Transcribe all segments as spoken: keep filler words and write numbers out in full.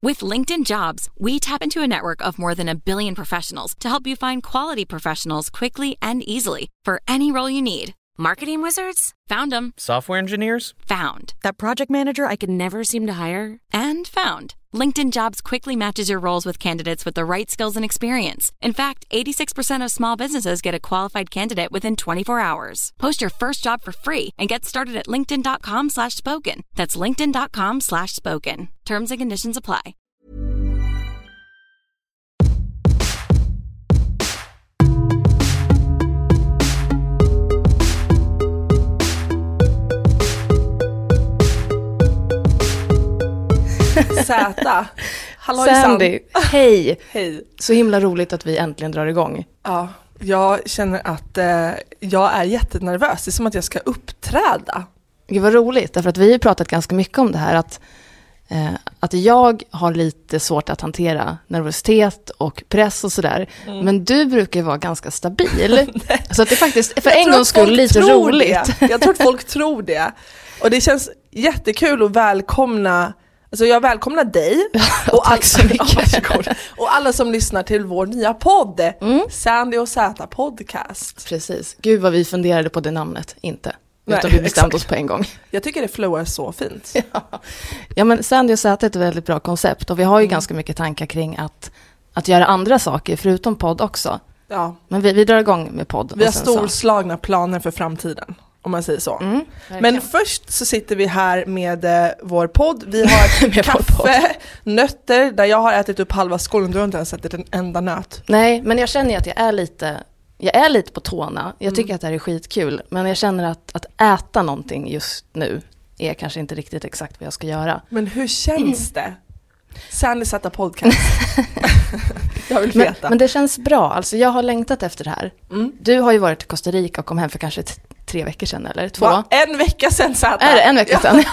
With LinkedIn Jobs, we tap into a network of more than a billion professionals to help you find quality professionals quickly and easily for any role you need. Marketing wizards? Found them. Software engineers? Found. That project manager I could never seem to hire? And found. LinkedIn Jobs quickly matches your roles with candidates with the right skills and experience. In fact, eighty-six percent of small businesses get a qualified candidate within twenty-four hours. Post your first job for free and get started at linkedin.com slash spoken. That's linkedin.com slash spoken. Terms and conditions apply. Zäta. Hallå Sandy, hej. Hej. Så himla roligt att vi äntligen drar igång. Ja, jag känner att eh, jag är jättenervös. Det är som att jag ska uppträda. Gud vad roligt, därför att vi har pratat ganska mycket om det här. Att, eh, att jag har lite svårt att hantera nervositet och press och sådär. Mm. Men du brukar ju vara ganska stabil. Så att det är faktiskt för en gångs skull lite roligt. Det. Jag tror att folk tror det. Och det känns jättekul att välkomna. Alltså jag välkomnar dig och, all... så mycket. och alla som lyssnar till vår nya podd, mm. Sandy och Zäta podcast. Precis. Gud vad vi funderade på det namnet, inte. Nej, utan vi bestämde exakt. oss på en gång. Jag tycker det flowar så fint. Ja, ja men Sandy och Zäta är ett väldigt bra koncept. Och vi har ju mm. ganska mycket tankar kring att, att göra andra saker förutom podd också. Ja. Men vi, vi drar igång med podd. Vi har storslagna så. planer för framtiden. Om man säger så. Mm, men först så sitter vi här med eh, vår podd. Vi har kaffe, nötter. Där jag har ätit upp halva skålen. Du har inte ens ätit en enda nöt. Nej, men jag känner att jag är lite Jag är lite på tårna. Jag tycker mm. att det här är skitkul. Men jag känner att, att äta någonting just nu är kanske inte riktigt exakt vad jag ska göra. Men hur känns det? Sandy Zäta podcast. Jag vill veta. Men, men det känns bra. Alltså jag har längtat efter det här. Mm. Du har ju varit i Costa Rica och kom hem för kanske t- tre veckor sedan, eller två? Va? En vecka sedan, Zäta. Är det en vecka sedan?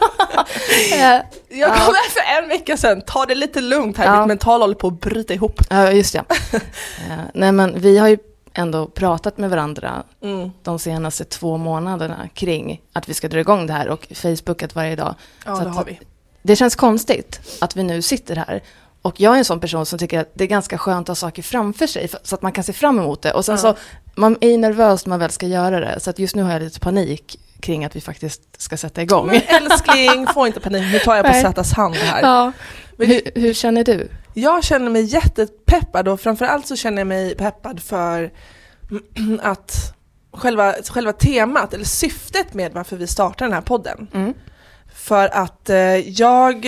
Ja. Jag kom hem för en vecka sedan. Ta det lite lugnt här. Ja. Mitt mental håller på att bryta ihop. Ja, just det. uh, nej, men vi har ju ändå pratat med varandra mm. de senaste två månaderna kring att vi ska dra igång det här och Facebookat varje dag. Ja, så det att, har vi. Det känns konstigt att vi nu sitter här. Och jag är en sån person som tycker att det är ganska skönt att ha saker framför sig så att man kan se fram emot det. Och sen ja. så, man är nervös när man väl ska göra det. Så att just nu har jag lite panik kring att vi faktiskt ska sätta igång. Men älskling, få inte panik. Nu tar jag på Zätas hand här. Ja. Hur, hur känner du? Jag känner mig jättepeppad och framförallt så känner jag mig peppad för att själva, själva temat eller syftet med varför vi startar den här podden. Mm. För att eh, jag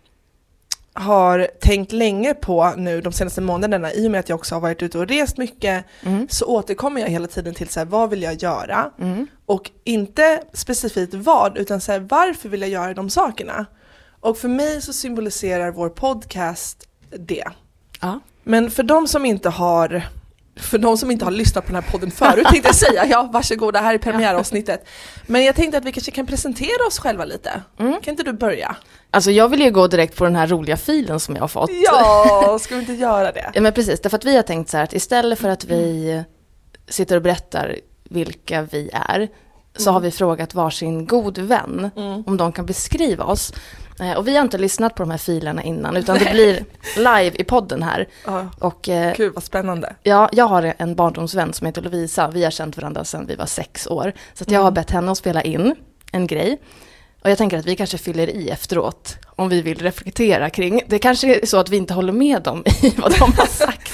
har tänkt länge på nu de senaste månaderna, i och med att jag också har varit ute och rest mycket, mm. så återkommer jag hela tiden till så här, vad vill jag göra? Mm. Och inte specifikt vad, utan så här, varför vill jag göra de sakerna? Och för mig så symboliserar vår podcast det. Ja. Men för de som inte har för de som inte har lyssnat på den här podden förut tänkte jag säga, ja varsågoda, här är premiäravsnittet. Men jag tänkte att vi kanske kan presentera oss själva lite. Mm. Kan inte du börja? Alltså jag vill ju gå direkt på den här roliga filen som jag har fått. Ja, ska vi inte göra det? Ja men precis, därför att vi har tänkt så här att istället för att vi sitter och berättar vilka vi är, så mm. har vi frågat varsin god vän mm. om de kan beskriva oss. Och vi har inte lyssnat på de här filerna innan, utan det blir live i podden här. Ja. Och, eh, Gud, vad spännande. Ja, jag har en barndomsvän som heter Lovisa. Vi har känt varandra sedan vi var sex år. Så att jag har bett henne att spela in en grej. Och jag tänker att vi kanske fyller i efteråt om vi vill reflektera kring. Det kanske är så att vi inte håller med dem i vad de har sagt.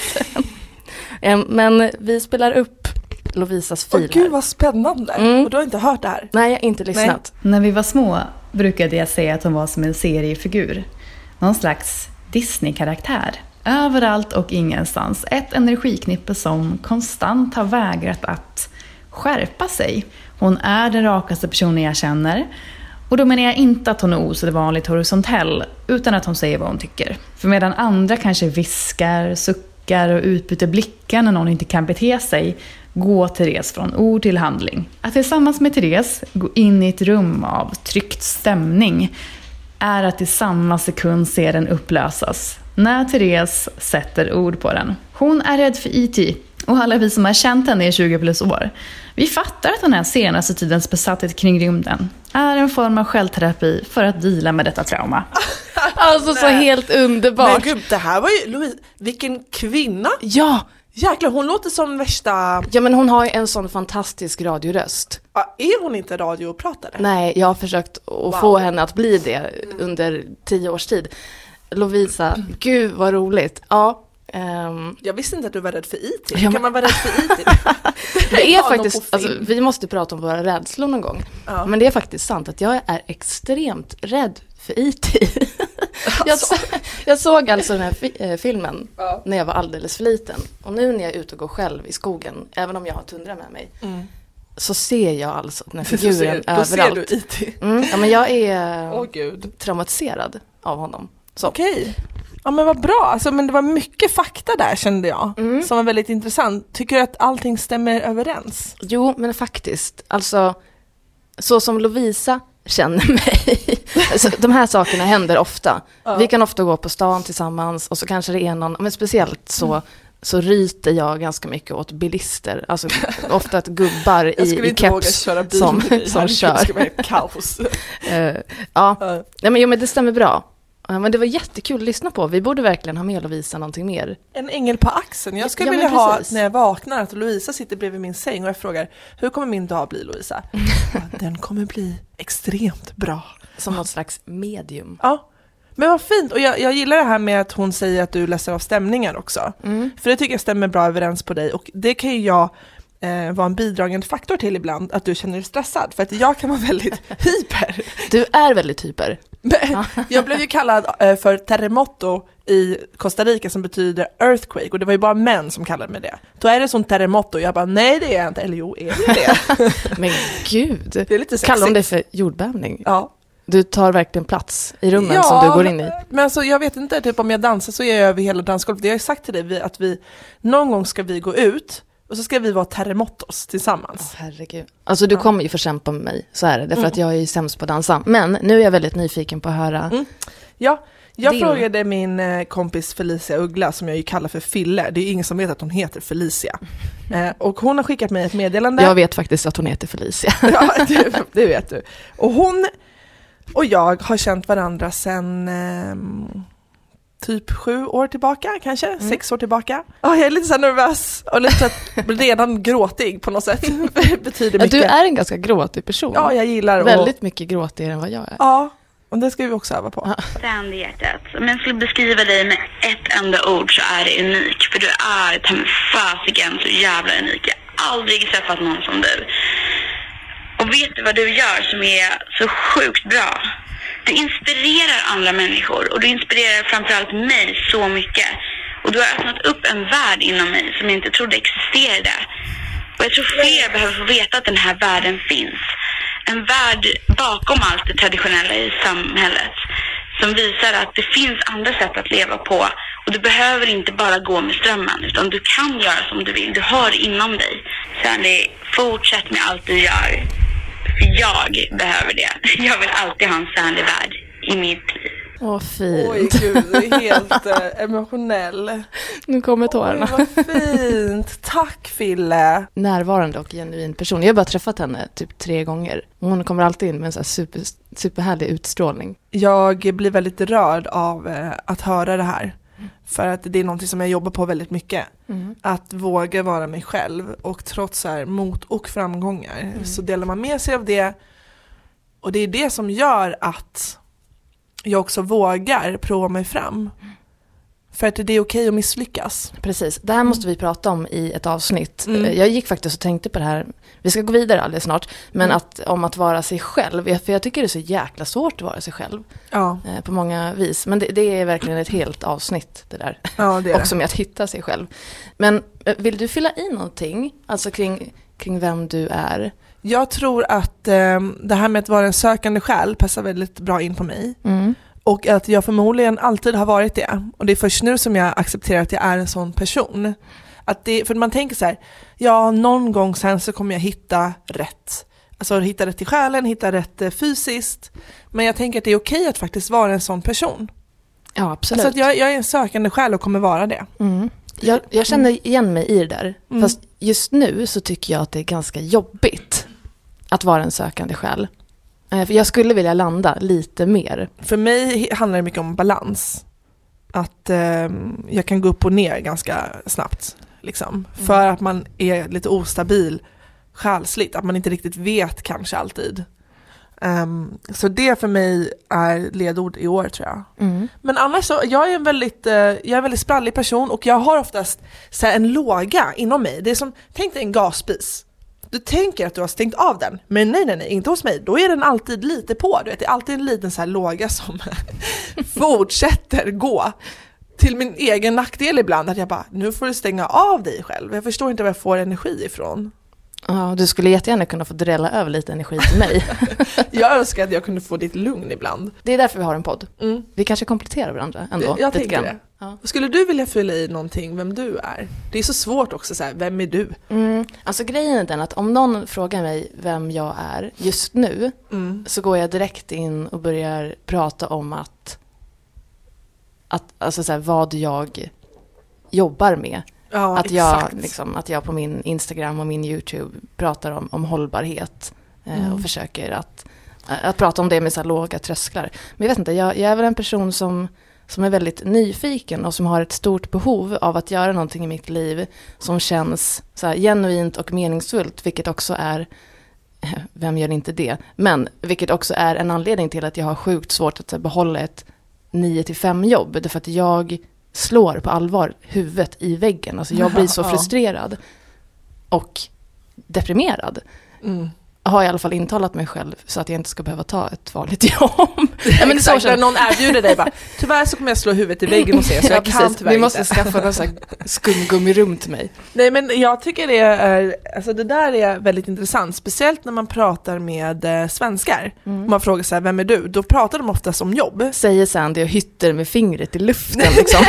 Men vi spelar upp Lovisas fil. Åh gud, vad spännande. Mm. Och du har inte hört det här? Nej, jag har inte lyssnat. Nej. När vi var små brukade jag säga att hon var som en seriefigur. Någon slags Disney-karaktär. Överallt och ingenstans. Ett energiknippe som konstant har vägrat att skärpa sig. Hon är den rakaste personen jag känner. Och då menar jag inte att hon är osedvanligt horisontell, utan att hon säger vad hon tycker. För medan andra kanske viskar, suckar och utbyter blickar när någon inte kan bete sig, gå Therese från ord till handling. Att tillsammans med Therese gå in i ett rum av tryckt stämning är att i samma sekund se den upplösas när Therese sätter ord på den. Hon är rädd för E T och alla vi som har känt henne i tjugo plus år. Vi fattar att den här senaste tidens besatthet kring rymden är en form av självterapi för att deala med detta trauma. Alltså så helt underbart. Men gud, det här var ju Louise, vilken kvinna. Ja, Jäklar, hon låter som värsta... ja men hon har ju en sån fantastisk radioröst. Ja, är hon inte radiopratare? Nej, jag har försökt att wow. få henne att bli det under tio års tid. Lovisa, mm. gud vad roligt. Ja. Um, jag visste inte att du var rädd för I T. Ja, men... Kan man vara rädd för I T? Det är faktiskt, alltså, vi måste prata om våra rädslor någon gång. Ja. Men det är faktiskt sant att jag är extremt rädd för I T. jag, så, jag såg alltså den här fi- äh, filmen ja. när jag var alldeles för liten. Och nu när jag är ute och går själv i skogen, även om jag har tundra med mig, mm. så ser jag alltså den här figuren ser, överallt. Då ser du I T? Mm, ja, men jag är oh, Gud. traumatiserad av honom. Okej. Okay. Ja men vad bra, alltså, men det var mycket fakta där kände jag, mm. som var väldigt intressant. Tycker du att allting stämmer överens? Jo, men faktiskt. Alltså, så som Lovisa känner mig. Alltså, de här sakerna händer ofta. Ja. Vi kan ofta gå på stan tillsammans och så kanske det är någon, men speciellt så, mm. så ryter jag ganska mycket åt bilister. Alltså ofta ett gubbar i, i keps som, som kör. Det ska vara kaos. uh, ja, uh. ja men, jo, men det stämmer bra. Men det var jättekul att lyssna på. Vi borde verkligen ha med Lovisa någonting mer. En ängel på axeln. Jag skulle ja, vilja ha när jag vaknar att Lovisa sitter bredvid min säng och jag frågar, hur kommer min dag bli, Lovisa? Den kommer bli extremt bra. Som något slags medium. Ja, men vad fint. Och jag, jag gillar det här med att hon säger att du läser av stämningar också. Mm. För det tycker jag stämmer bra överens på dig. Och det kan ju jag eh, vara en bidragande faktor till ibland, att du känner dig stressad. För att jag kan vara väldigt hyper. Du är väldigt hyper. Jag blev ju kallad uh, för terremoto i Costa Rica som betyder earthquake, och det var ju bara män som kallade mig det. Då är det som terremoto, jag bara nej det är jag inte, eller jo är det det? Men gud, det är lite sexigt. Kallar de det för jordbävning? Ja. Du tar verkligen plats i rummen ja, som du går in i. Men alltså, jag vet inte, typ om jag dansar så är jag över hela dansgolvet. Jag har sagt till dig att vi någon gång ska vi gå ut och så ska vi vara terremotos tillsammans. Oh, herregud. Alltså du ja. kommer ju få kämpa med mig, så är det. Därför mm. att jag är ju sämst på att dansa. Men nu är jag väldigt nyfiken på att höra. Mm. Ja, jag din. frågade min kompis Felicia Uggla, som jag ju kallar för Fille. Det är ingen som vet att hon heter Felicia. Mm. Eh, och hon har skickat mig ett meddelande. Jag vet faktiskt att hon heter Felicia. Ja, det, det vet du. Och hon och jag har känt varandra sedan... Eh, typ sju år tillbaka, kanske, mm. sex år tillbaka. Oh, jag är lite så nervös och lite redan gråtig på något sätt. Betyder mycket. Ja, du är en ganska gråtig person. Ja, jag gillar väldigt och... mycket gråtigare än vad jag är. Ja, och det ska vi också öva på. Brand i hjärtat. Om jag skulle beskriva dig med ett enda ord så är det unik. För du är ta mig fasiken så jävla unik. Jag har aldrig träffat någon som du. Och vet du vad du gör som är så sjukt bra? Du inspirerar andra människor och du inspirerar framförallt mig så mycket. Och du har öppnat upp en värld inom mig som jag inte trodde existerade. Och jag tror fler behöver få veta att den här världen finns. En värld bakom allt det traditionella i samhället. Som visar att det finns andra sätt att leva på. Och du behöver inte bara gå med strömmen, utan du kan göra som du vill. Du har det inom dig. Sandy, fortsätt med allt du gör. Jag behöver det. Jag vill alltid ha en sänlig värld i mitt liv. Åh, fint. Oj, gud, du är helt äh, emotionell. Nu kommer tårarna. Oj, vad fint. Tack, Fille. Närvarande och genuin person. Jag har bara träffat henne typ tre gånger. Hon kommer alltid in med en så här super, superhärlig utstrålning. Jag blir väldigt rörd av äh, att höra det här. För att det är något som jag jobbar på väldigt mycket. Mm. Att våga vara mig själv. Och trots här, mot och framgångar mm. så delar man med sig av det. Och det är det som gör att jag också vågar prova mig fram. Mm. För att det är okej att misslyckas. Precis, det här måste vi prata om i ett avsnitt. Mm. Jag gick faktiskt och tänkte på det här. Vi ska gå vidare alldeles snart. Men mm. att, om att vara sig själv. För jag tycker det är så jäkla svårt att vara sig själv. Ja. Eh, på många vis. Men det, det är verkligen ett helt avsnitt det där. Ja, det är också med att hitta sig själv. Men vill du fylla i någonting? Alltså kring, kring vem du är? Jag tror att eh, det här med att vara en sökande själ passar väldigt bra in på mig. Mm. Och att jag förmodligen alltid har varit det. Och det är först nu som jag accepterar att jag är en sån person. Att det, för man tänker så här, ja, någon gång sen så kommer jag hitta rätt. Alltså hitta rätt i själen, hitta rätt fysiskt. Men jag tänker att det är okej att faktiskt vara en sån person. Ja, absolut. Alltså att jag, jag är en sökande själ och kommer vara det. Mm. Jag, jag känner igen mig i det där. Mm. Fast just nu så tycker jag att det är ganska jobbigt att vara en sökande själ. För jag skulle vilja landa lite mer. För mig handlar det mycket om balans. Att eh, jag kan gå upp och ner ganska snabbt. Liksom. Mm. För att man är lite ostabil själsligt. Att man inte riktigt vet kanske alltid. Um, så det för mig är ledord i år, tror jag. Mm. Men annars så, jag är en väldigt, uh, jag är en väldigt sprallig person. Och jag har oftast så här, en låga inom mig. Det är som, tänk dig en gasspis. Du tänker att du har stängt av den. Men nej, nej, nej, inte hos mig. Då är den alltid lite på. Du vet, det är alltid en liten så här låga som fortsätter gå. Till min egen nackdel ibland. Att jag bara, nu får du stänga av dig själv. Jag förstår inte var jag får energi ifrån. Ja, du skulle jättegärna kunna få drälla över lite energi till mig. Jag önskar att jag kunde få ditt lugn ibland. Det är därför vi har en podd. Mm. Vi kanske kompletterar varandra ändå. Jag tänker grann. det. Ja. Skulle du vilja fylla i någonting vem du är? Det är så svårt också, så här, vem är du? Mm. Alltså grejen är den att om någon frågar mig vem jag är just nu, mm. så går jag direkt in och börjar prata om att, att alltså så här, vad jag jobbar med. Ja, att, jag, liksom, att jag på min Instagram och min YouTube pratar om, om hållbarhet eh, mm. och försöker att, att prata om det med så här låga trösklar. Men jag vet inte, jag, jag är väl en person som, som är väldigt nyfiken och som har ett stort behov av att göra någonting i mitt liv som känns så här genuint och meningsfullt, vilket också är, vem gör inte det, men vilket också är en anledning till att jag har sjukt svårt att så här, behålla ett nio till fem jobb, därför att jag slår på allvar huvudet i väggen. Alltså jag blir så frustrerad och deprimerad. Mm. Har i alla fall intalat mig själv så att jag inte ska behöva ta ett vanligt jobb. Ja, men exakt, när någon erbjuder dig bara, tyvärr så kommer jag slå huvudet i väggen och se, så ja, jag kan tyvärr Vi måste inte. skaffa någon sån här skumgummirum till mig. Nej, men jag tycker det är, alltså det där är väldigt intressant, speciellt när man pratar med eh, svenskar. Mm. Man frågar så här, vem är du? Då pratar de oftast om jobb. Säger Sandy och hytter med fingret i luften liksom.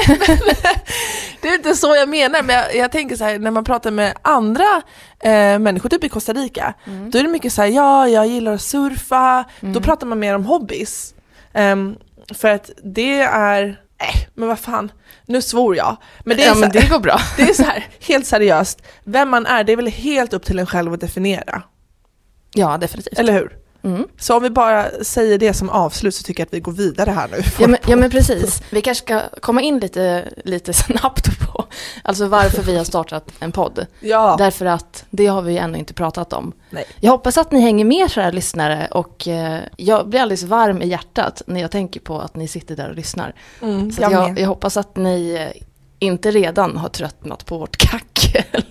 Det är inte så jag menar, men jag, jag tänker så här, när man pratar med andra eh, människor, typ i Costa Rica, mm. då är det mycket så här, ja, jag gillar att surfa. Mm. Då pratar man mer om hobbies. Um, för att det är, äh, men vad fan, nu svor jag. Men det, är ja, så men här, det går bra. Det är så här, helt seriöst, vem man är, det är väl helt upp till en själv att definiera. Ja, definitivt. Eller hur? Mm. Så om vi bara säger det som avslut, så tycker jag att vi går vidare här nu. Ja men, ja men precis. Vi kanske ska komma in lite, lite snabbt på alltså varför vi har startat en podd. Ja. Därför att det har vi ännu inte pratat om. Nej. Jag hoppas att ni hänger med, så här lyssnare, och eh, jag blir alldeles varm i hjärtat när jag tänker på att ni sitter där och lyssnar. Mm, så jag, jag, jag hoppas att ni eh, inte redan har tröttnat på vårt kackel.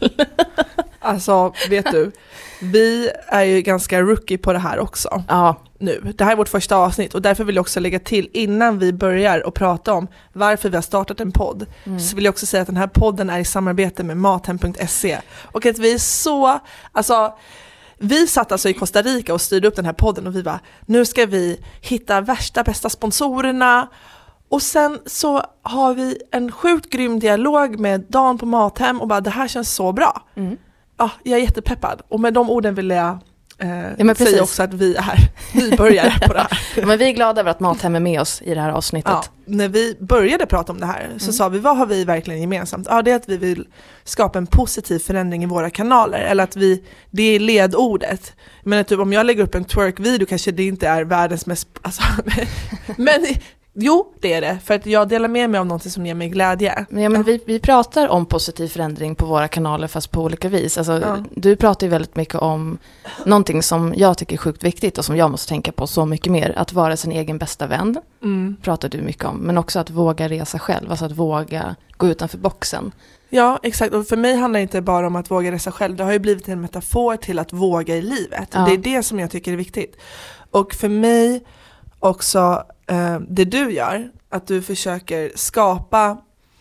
Alltså, vet du, vi är ju ganska rookie på det här också. Ja. Nu. Det här är vårt första avsnitt, och därför vill jag också lägga till, innan vi börjar och prata om varför vi har startat en podd, mm. så vill jag också säga att den här podden är i samarbete med mathem punkt se, och att vi är så, alltså vi satt alltså i Costa Rica och styrde upp den här podden, och vi bara, nu ska vi hitta värsta bästa sponsorerna. Och sen så har vi en sjukt grym dialog med Dan på Mathem och bara, det här känns så bra. Mm. Ja, jag är jättepeppad. Och med de orden vill jag eh, ja, säga också att vi är nybörjare på det här. Ja, men vi är glada över att Mathem är med oss i det här avsnittet. Ja, när vi började prata om det här så mm. sa vi, vad har vi verkligen gemensamt? Ja, det är att vi vill skapa en positiv förändring i våra kanaler. Eller att vi, det är ledordet. Men typ, om jag lägger upp en twerk-video kanske det inte är världens mest... Alltså, men... Jo, det är det. För att jag delar med mig av något som ger mig glädje. Ja, men vi, vi pratar om positiv förändring på våra kanaler, fast på olika vis. Alltså, ja. Du pratar ju väldigt mycket om någonting som jag tycker är sjukt viktigt och som jag måste tänka på så mycket mer. Att vara sin egen bästa vän, mm. pratar du mycket om. Men också att våga resa själv, alltså att våga gå utanför boxen. Ja, exakt. Och för mig handlar det inte bara om att våga resa själv. Det har ju blivit en metafor till att våga i livet. Ja. Det är det som jag tycker är viktigt. Och för mig också... det du gör, att du försöker skapa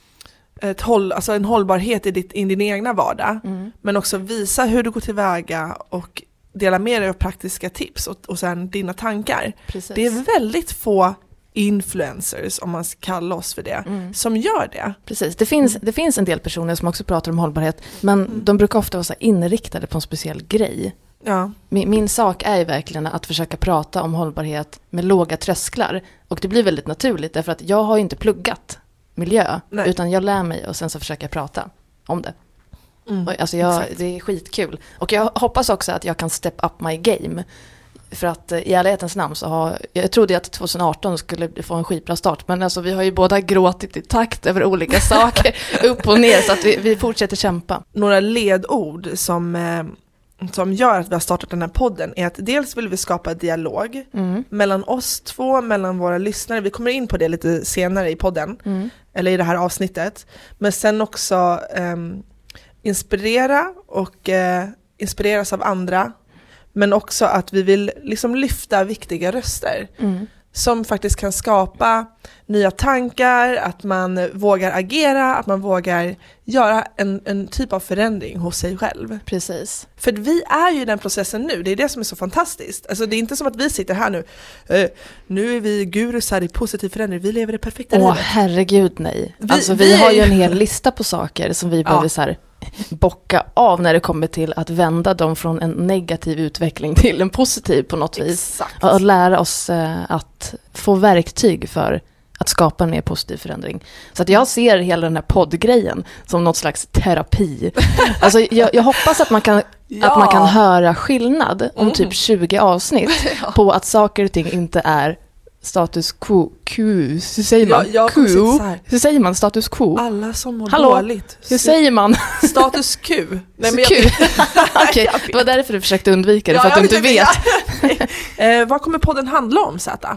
ett håll, alltså en hållbarhet i, ditt, i din egna vardag, mm. men också visa hur du går tillväga och dela med dig av praktiska tips och, och sen dina tankar. Precis. Det är väldigt få influencers, om man ska kalla oss för det, mm. som gör det. Precis, det finns, det finns en del personer som också pratar om hållbarhet, men mm. de brukar ofta vara så inriktade på en speciell grej. Ja. Min, min sak är ju verkligen att försöka prata om hållbarhet med låga trösklar. Och det blir väldigt naturligt, därför att jag har ju inte pluggat miljö. Nej. Utan jag lär mig och sen så försöker jag prata om det. Mm, och, alltså jag, det är skitkul. Och jag hoppas också att jag kan step up my game. För att i ärlighetens namn så har, jag trodde att tjugo arton skulle få en skitbra start, men alltså vi har ju båda gråtit i takt över olika saker, upp och ner, så att vi, vi fortsätter kämpa. Några ledord som, eh, som gör att vi har startat den här podden är att dels vill vi skapa dialog mm. mellan oss två, mellan våra lyssnare. Vi kommer in på det lite senare i podden, mm. eller i det här avsnittet. Men sen också eh, inspirera och eh, inspireras av andra. Men också att vi vill liksom lyfta viktiga röster mm. som faktiskt kan skapa nya tankar, att man vågar agera, att man vågar göra en, en typ av förändring hos sig själv. Precis. För vi är ju i den processen nu, det är det som är så fantastiskt. Alltså det är inte som att vi sitter här nu, uh, nu är vi gurus här i positiv förändring, vi lever det perfekta Åh, livet. Åh herregud nej. Vi, alltså vi, vi har ju en hel lista på saker som vi ja. behöver så här bocka av när det kommer till att vända dem från en negativ utveckling till en positiv på något vis. Exakt. Och lära oss eh, att få verktyg för att skapa en mer positiv förändring. Så att jag ser hela den här poddgrejen som något slags terapi. Alltså jag, jag hoppas att man kan ja. att man kan höra skillnad om mm. typ tjugo avsnitt ja. på att saker och ting inte är status quo. Q. Hur säger man? Ja, Q. Hur säger man status quo? Alla som mår Hallå? dåligt. Hur säger man? Status Q. Nej, men Q. Okej, okay. Det var därför du försökte undvika det, ja, för att du inte vet. eh, vad kommer podden handla om, Zäta?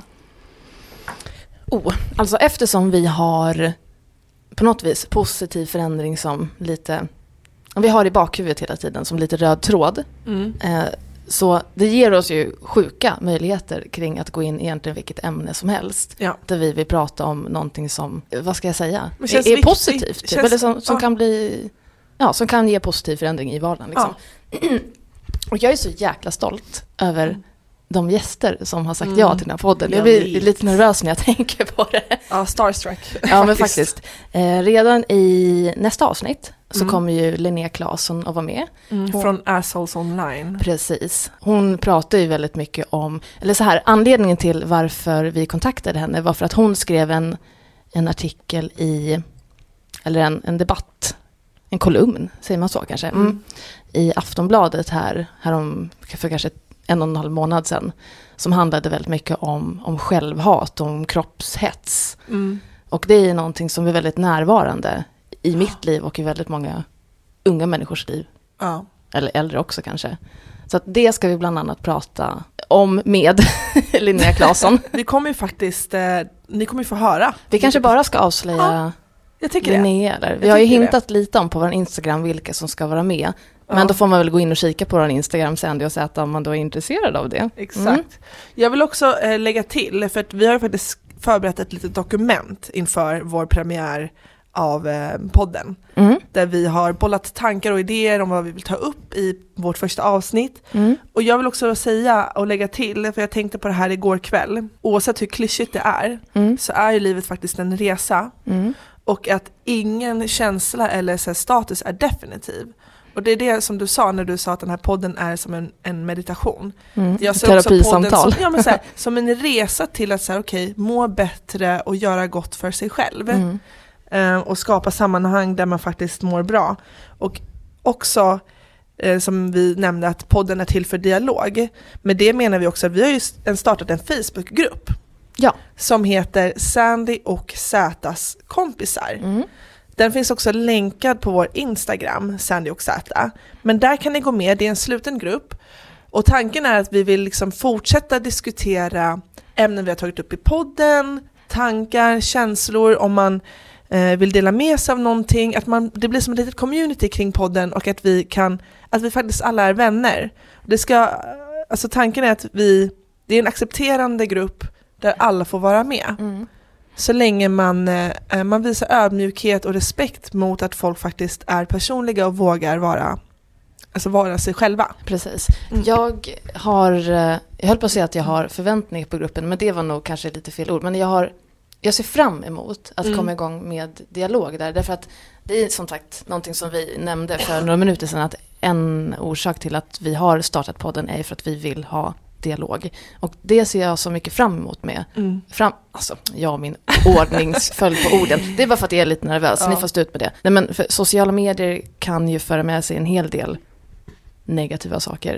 Oh, alltså eftersom vi har på något vis positiv förändring som lite, vi har i bakhuvudet hela tiden som lite röd tråd. Mm. Eh, Så det ger oss ju sjuka möjligheter kring att gå in i egentligen vilket ämne som helst. Ja. Där vi vill prata om någonting som, vad ska jag säga, är, är positivt. Typ, känns, eller som, som, ja. kan bli, ja, som kan ge positiv förändring i vardagen. Liksom. Ja. Och jag är så jäkla stolt över mm. de gäster som har sagt mm. ja till den här podden. Jag, jag blir lite nervös när jag tänker på det. Ja, starstruck. Ja, men faktiskt. Eh, redan i nästa avsnitt så mm. kommer ju Linnea Claesson att vara med. Mm, hon, från Assholes Online. Precis. Hon pratar ju väldigt mycket om, eller så här, anledningen till varför vi kontaktade henne var för att hon skrev en, en artikel i, eller en, en debatt, en kolumn, säger man så kanske, mm. Mm, i Aftonbladet här, här om, för kanske en och en halv månad sedan, som handlade väldigt mycket om, om självhat, om kroppshets. Mm. Och det är någonting som är väldigt närvarande i mitt liv och i väldigt många unga människors liv. Ja. Eller äldre också kanske. Så att det ska vi bland annat prata om med Linnea Claesson. Vi kommer ju faktiskt, eh, ni kommer ju få höra. Vi kanske bara ska avslöja ja, jag tycker Linnea. Eller? Vi jag har ju hintat det. lite om på vår Instagram vilka som ska vara med. Men ja. Då får man väl gå in och kika på vår Instagram sen och säga att om man då är intresserad av det. Exakt. Mm. Jag vill också eh, lägga till, för att vi har faktiskt förberett ett litet dokument inför vår premiär av eh, podden. Mm. Där vi har bollat tankar och idéer om vad vi vill ta upp i vårt första avsnitt. Mm. Och jag vill också säga och lägga till, för jag tänkte på det här igår kväll. Oavsett hur klyschigt det är, mm. så är ju livet faktiskt en resa. Mm. Och att ingen känsla eller så här, status är definitiv. Och det är det som du sa när du sa att den här podden är som en, en meditation. Mm. Jag ser terapisamtal. Som, ja, men så här, som en resa till att så här, okay, må bättre och göra gott för sig själv. Mm. Uh, och skapa sammanhang där man faktiskt mår bra. Och också, uh, som vi nämnde, att podden är till för dialog. Med det menar vi också att vi har ju startat en Facebookgrupp. Ja. Som heter Sandy och Zätas kompisar. Mm. Den finns också länkad på vår Instagram, Sandy och Zäta. Men där kan ni gå med, det är en sluten grupp. Och tanken är att vi vill liksom fortsätta diskutera ämnen vi har tagit upp i podden, tankar, känslor, om man eh, vill dela med sig av någonting. Att man, det blir som ett litet community kring podden och att vi kan, att vi faktiskt alla är vänner. Det ska, alltså tanken är att vi, det är en accepterande grupp där alla får vara med. Mm. Så länge man, eh, man visar ödmjukhet och respekt mot att folk faktiskt är personliga och vågar vara, alltså vara sig själva. Precis. Mm. Jag har, jag höll på att säga att jag har förväntningar på gruppen, men det var nog kanske lite fel ord. Men jag, har, jag ser fram emot att mm. komma igång med dialog där. Därför att det är som sagt någonting som vi nämnde för några minuter sedan, att en orsak till att vi har startat podden är för att vi vill ha dialog. Och det ser jag så mycket fram emot med. Mm. Fram, alltså, jag min ordningsföljd på orden. Det är bara för att jag är lite nervös. Ja. Ni får stå ut med det. Nej, men för sociala medier kan ju föra med sig en hel del negativa saker.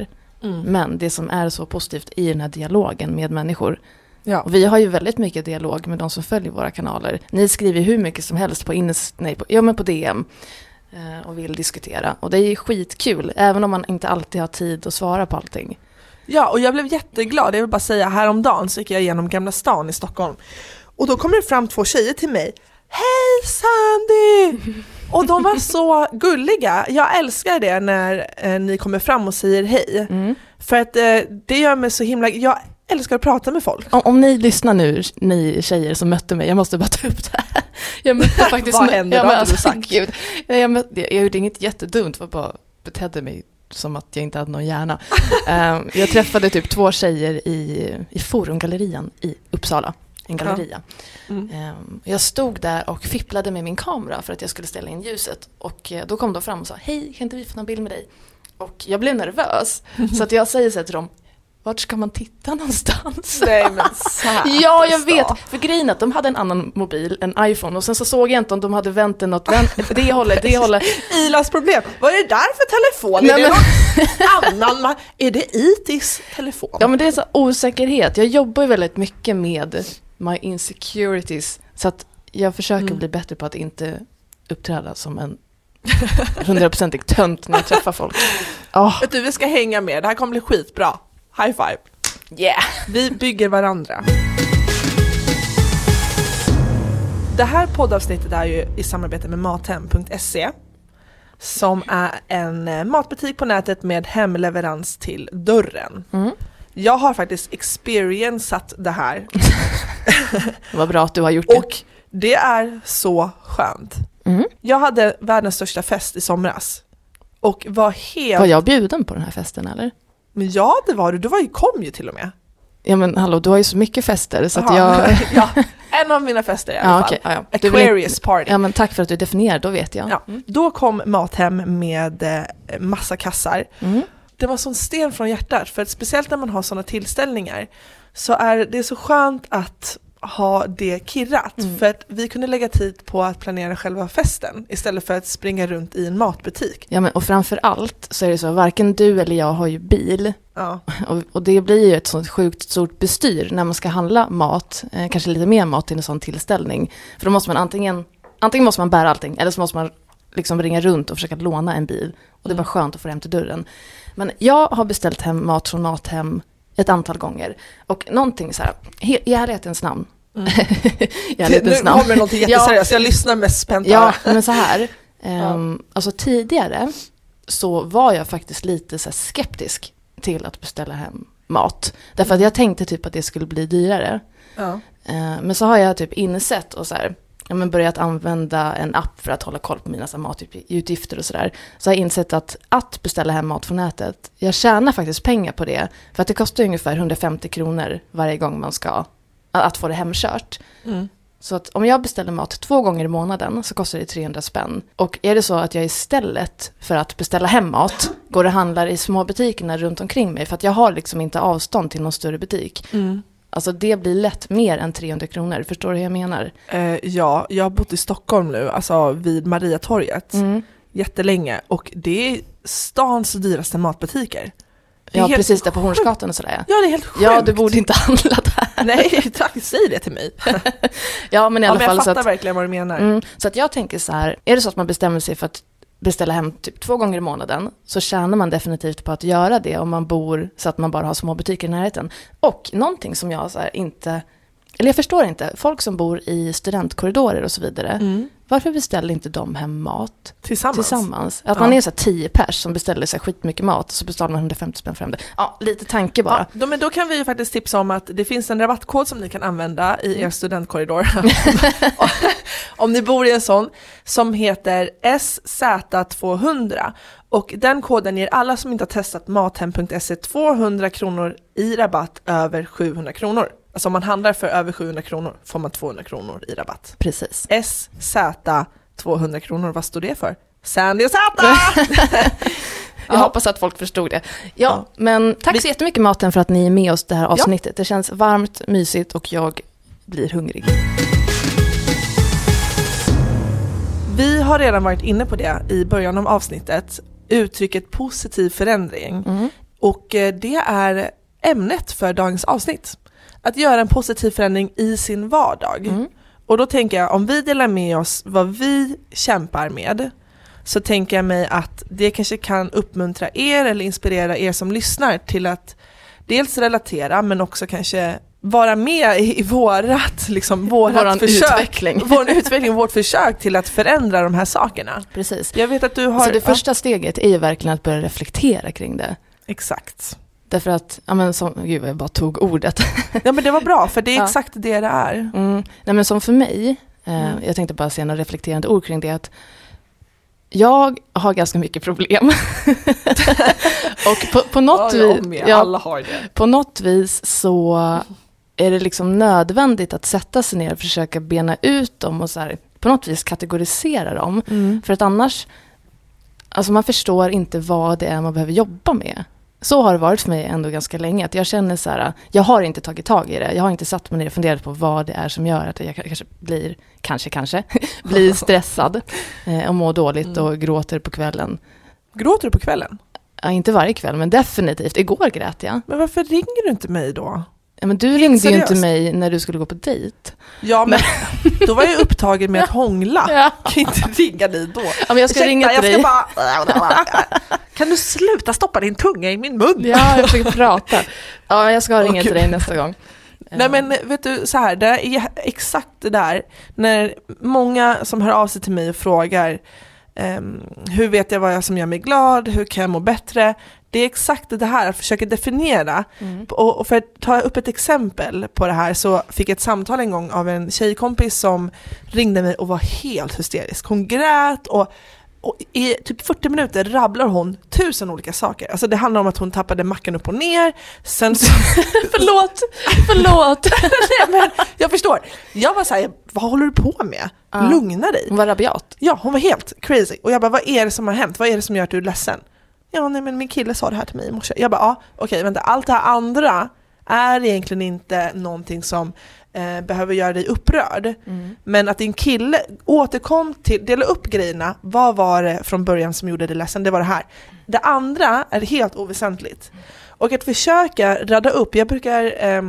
Mm. Men det som är så positivt i den här dialogen med människor. Ja. Och vi har ju väldigt mycket dialog med de som följer våra kanaler. Ni skriver hur mycket som helst på, innes, nej, på, ja, men på D M eh, och vill diskutera. Och det är ju skitkul, även om man inte alltid har tid att svara på allting. Ja, och jag blev jätteglad. Jag vill bara säga, häromdagen så gick jag igenom Gamla stan i Stockholm. Och då kom det fram två tjejer till mig. Hej Sandy! Och de var så gulliga. Jag älskar det när eh, ni kommer fram och säger hej. Mm. För att eh, det gör mig så himla... Jag älskar att prata med folk. Om, om ni lyssnar nu, ni tjejer som mötte mig, jag måste bara ta upp det här. Jag mötte faktiskt... Vad hände då? Alltså, sagt? Gud, jag, mötte, jag, jag gjorde inget jättedumt, jag bara betedde mig som att jag inte hade någon hjärna. um, jag träffade typ två tjejer i, i Forumgallerian i Uppsala. En galleria. Ja. Mm. Um, jag stod där och fipplade med min kamera för att jag skulle ställa in ljuset. Och uh, då kom de fram och sa, hej, kan inte vi få en bild med dig? Och jag blev nervös. Så att jag säger så här till dem, vart ska man titta någonstans? Nej, men säkert, ja, jag vet. För grejen att de hade en annan mobil, en iPhone. Och sen så såg jag inte om de hade vänt den åt vänt, det hållet, det hållet. Ilas problem. Vad är det där för telefon? Nej, är, det men... annan, är det I T Is telefon? Ja, men det är så osäkerhet. Jag jobbar ju väldigt mycket med my insecurities. Så att jag försöker mm. bli bättre på att inte uppträda som en hundraprocentig tönt när jag träffar folk. Oh. Vet du, vi ska hänga med. Det här kommer bli skitbra. High five. Yeah. Vi bygger varandra. Det här poddavsnittet är ju i samarbete med mathem punkt se som är en matbutik på nätet med hemleverans till dörren. Mm. Jag har faktiskt experienced det här. Vad bra att du har gjort det. Och det är så skönt. Mm. Jag hade världens största fest i somras. Och var helt... Var jag bjuden på den här festen eller? Men ja, det var du. Du var ju, kom ju till och med. Ja, men hallå, du har ju så mycket fester så Aha, att jag... ja, en av mina fester i alla ja, fall. Okay, ja, ja. Aquarius party. Ja, men tack för att du definierar, då vet jag. Ja. Mm. Då kom Mathem med eh, massa kassar. Mm. Det var sån sten från hjärtat, för att speciellt när man har såna tillställningar så är det så skönt att ha det kirrat. Mm. För att vi kunde lägga tid på att planera själva festen istället för att springa runt i en matbutik. Ja, men och framför allt så är det så, varken du eller jag har ju bil. Ja. Och, och det blir ju ett sånt sjukt stort bestyr när man ska handla mat, eh, kanske lite mer mat i en sån tillställning. För då måste man antingen, antingen måste man bära allting eller så måste man liksom ringa runt och försöka låna en bil. Och det är bara skönt att få hem till dörren. Men jag har beställt hem mat från Mathem ett antal gånger. Och någonting så här, i ärlighetens namn. Mm. I ärlighetens namn. Nu kommer någonting jätteseriöst, ja. Jag lyssnar mest spänt. Ja, men så här. Um, alltså tidigare så var jag faktiskt lite så här skeptisk till att beställa hem mat. Därför att jag tänkte typ att det skulle bli dyrare. Ja. Uh, men så har jag typ insett och så här, ja, men börjat använda en app för att hålla koll på mina så här, matutgifter och sådär. Så har jag insett att att beställa hem mat från nätet, jag tjänar faktiskt pengar på det. För att det kostar ungefär hundrafemtio kronor varje gång man ska, att få det hemkört. Mm. Så att om jag beställer mat två gånger i månaden så kostar det trehundra spänn. Och är det så att jag istället för att beställa hem mat går och handlar i små butikerna runt omkring mig, för att jag har liksom inte avstånd till någon större butik. Mm. Alltså det blir lätt mer än trehundra kronor. Förstår du hur jag menar? Eh, ja, jag har bott i Stockholm nu, alltså vid Mariatorget, mm. jättelänge. Och det är stans dyraste matbutiker. Ja, precis där på Hornsgatan och sådär. Ja, det är helt sjukt. Ja, du borde inte handla där. Nej, tack, säg det till mig. Ja, men i alla ja, men fall jag så fattar att, verkligen vad du menar. Mm, så att jag tänker så här, är det så att man bestämmer sig för att beställa hem typ två gånger i månaden, så tjänar man definitivt på att göra det om man bor så att man bara har små butiker i närheten. Och någonting som jag så här inte, eller jag förstår inte, folk som bor i studentkorridorer och så vidare, mm. varför beställer inte de hem mat tillsammans? tillsammans? Att ja. man är så här tio pers som beställer sig skitmycket mat, så betalar man hundrafemtio spänn för det. Ja, lite tanke bara. Ja, då, men då kan vi ju faktiskt tipsa om att det finns en rabattkod som ni kan använda i er studentkorridor. Om ni bor i en sån, som heter S Z tvåhundra. Och den koden ger alla som inte har testat mathem punkt se tvåhundra kronor i rabatt över sjuhundra kronor. Alltså om man handlar för över sjuhundra kronor får man tvåhundra kronor i rabatt. Precis. S Z tvåhundra kronor, vad står det för? Sandy och Zata! Jag ja. hoppas att folk förstod det. Ja, ja. Men tack så jättemycket Mathem för att ni är med oss det här avsnittet. Ja. Det känns varmt, mysigt och jag blir hungrig. Vi har redan varit inne på det i början av avsnittet. Uttrycket positiv förändring. Mm. Och eh, det är ämnet för dagens avsnitt. Att göra en positiv förändring i sin vardag. Mm. Och då tänker jag, om vi delar med oss vad vi kämpar med, så tänker jag mig att det kanske kan uppmuntra er eller inspirera er som lyssnar till att dels relatera, men också kanske vara med i, i vårat, liksom, vårat försök, utveckling. vår utveckling, vårt försök till att förändra de här sakerna. Precis. Jag vet att du har... Så det första steget är ju verkligen att börja reflektera kring det. Exakt. Därför att, ja men som, gud jag bara tog ordet. Ja men det var bra, för det är ja. exakt det det är. Mm. Nej men som för mig, eh, mm. jag tänkte bara säga några reflekterande ord kring det, att jag har ganska mycket problem. Och på, på, något ja, vis, ja, alla har det. på något vis så är det liksom nödvändigt att sätta sig ner och försöka bena ut dem och så här, på något vis kategorisera dem. Mm. För att annars, alltså man förstår inte vad det är man behöver jobba med. Så har det varit för mig ändå ganska länge. Att jag känner så här, jag har inte tagit tag i det. Jag har inte satt mig ner och funderat på vad det är som gör att jag kanske blir, kanske, kanske, blir stressad eh, och mår dåligt mm. och gråter på kvällen. Gråter du på kvällen? Ja, inte varje kväll, men definitivt. Igår grät jag. Men varför ringer du inte mig då? Ja, men du Helt ringde seriöst. ju inte mig när du skulle gå på dejt. Ja, men då var jag upptagen med att hångla. Ja. Kan inte ringa dig då. Ja, men jag ska Ursäkta, ringa till dig. Jag ska bara... Kan du sluta stoppa din tunga i min mun? Ja, jag försöker prata. Ja, jag ska ringa oh, till dig nästa gång. Nej, men vet du, så här, det är exakt det där. När många som hör av sig till mig och frågar um, hur vet jag vad jag som gör mig glad? Hur kan jag må bättre? Det är exakt det här, att försöka definiera. Mm. Och, och för att ta upp ett exempel på det här, så fick jag ett samtal en gång av en tjejkompis som ringde mig och var helt hysterisk. Hon grät och, och i typ fyrtio minuter rabblar hon tusen olika saker. Alltså det handlar om att hon tappade mackan upp och ner. Sen så... förlåt, förlåt. Nej, men jag förstår. Jag var så här, vad håller du på med? Uh, Lugna dig. Hon var rabiat. Ja, hon var helt crazy. Och jag bara, vad är det som har hänt? Vad är det som gör att du är ledsen? Ja, nej, men min kille sa det här till mig i morse. Jag bara, ja, okej, okay, vänta. Allt det här andra är egentligen inte någonting som eh, behöver göra dig upprörd. Mm. Men att din kille återkom till, dela upp grejerna. Vad var det från början som gjorde dig ledsen? Det var det här. Det andra är helt oväsentligt. Och att försöka radda upp, jag brukar eh,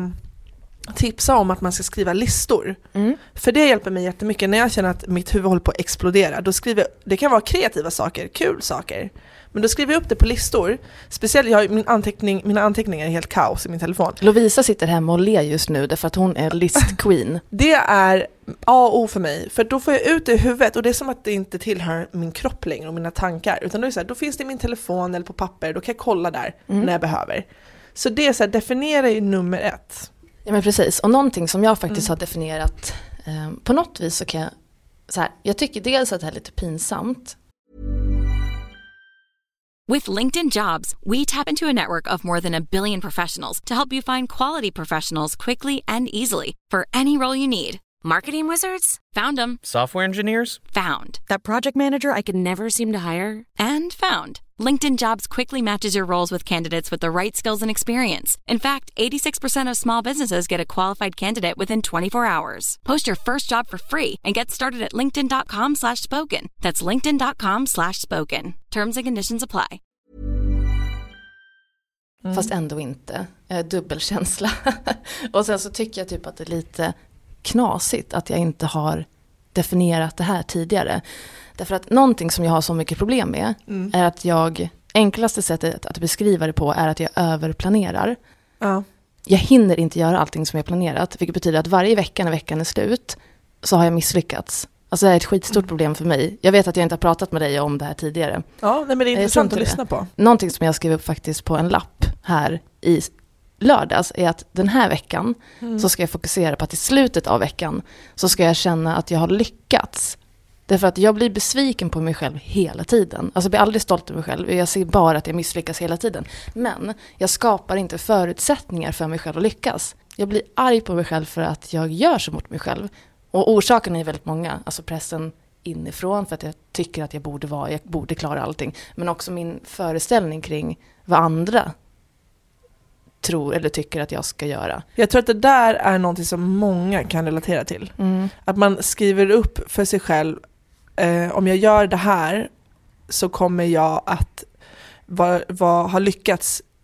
tipsa om att man ska skriva listor. Mm. För det hjälper mig jättemycket när jag känner att mitt huvud håller på att explodera. Då skriver, det kan vara kreativa saker, kul saker. Men då skriver jag upp det på listor. Speciellt, jag har min anteckning, mina anteckningar är helt kaos i min telefon. Lovisa sitter hemma och ler just nu därför att hon är listqueen. Det är A och O för mig. För då får jag ut det i huvudet och det är som att det inte tillhör min kropp längre och mina tankar. Utan då, är det så här, då finns det i min telefon eller på papper. Då kan jag kolla där mm. när jag behöver. Så det är så här, definiera ju nummer ett. Ja men precis. Och någonting som jag faktiskt mm. har definierat eh, på något vis så kan jag så här, jag tycker dels att det är lite pinsamt. With LinkedIn Jobs, we tap into a network of more than a billion professionals to help you find quality professionals quickly and easily for any role you need. Marketing wizards? Found them. Software engineers? Found. That project manager I could never seem to hire? And found. LinkedIn Jobs quickly matches your roles with candidates with the right skills and experience. In fact, eighty-six percent of small businesses get a qualified candidate within twenty-four hours. Post your first job for free and get started at linkedin.com slash spoken. That's linkedin.com slash spoken. Terms and conditions apply. Mm. Fast ändå inte. Jag är dubbelkänsla. Och sen så tycker jag typ att det är lite knasigt att jag inte har definierat det här tidigare. Därför att någonting som jag har så mycket problem med mm. är att jag, enklaste sättet att beskriva det på är att jag överplanerar. Ja. Jag hinner inte göra allting som jag planerat, vilket betyder att varje vecka när veckan är slut så har jag misslyckats. Alltså det är ett skitstort mm. problem för mig. Jag vet att jag inte har pratat med dig om det här tidigare. Ja, nej, men det är intressant att lyssna på. Någonting som jag skrev upp faktiskt på en lapp här i lördags är att den här veckan mm. så ska jag fokusera på att i slutet av veckan så ska jag känna att jag har lyckats. Därför att jag blir besviken på mig själv hela tiden. Alltså jag blir aldrig stolt över mig själv. Jag ser bara att jag misslyckas hela tiden. Men jag skapar inte förutsättningar för mig själv att lyckas. Jag blir arg på mig själv för att jag gör så mot mig själv. Och orsakerna är väldigt många. Alltså pressen inifrån för att jag tycker att jag borde vara, jag borde klara allting. Men också min föreställning kring vad andra tror eller tycker att jag ska göra. Jag tror att det där är något som många kan relatera till. Mm. Att man skriver upp för sig själv, eh, om jag gör det här så kommer jag att va, va, ha lyckats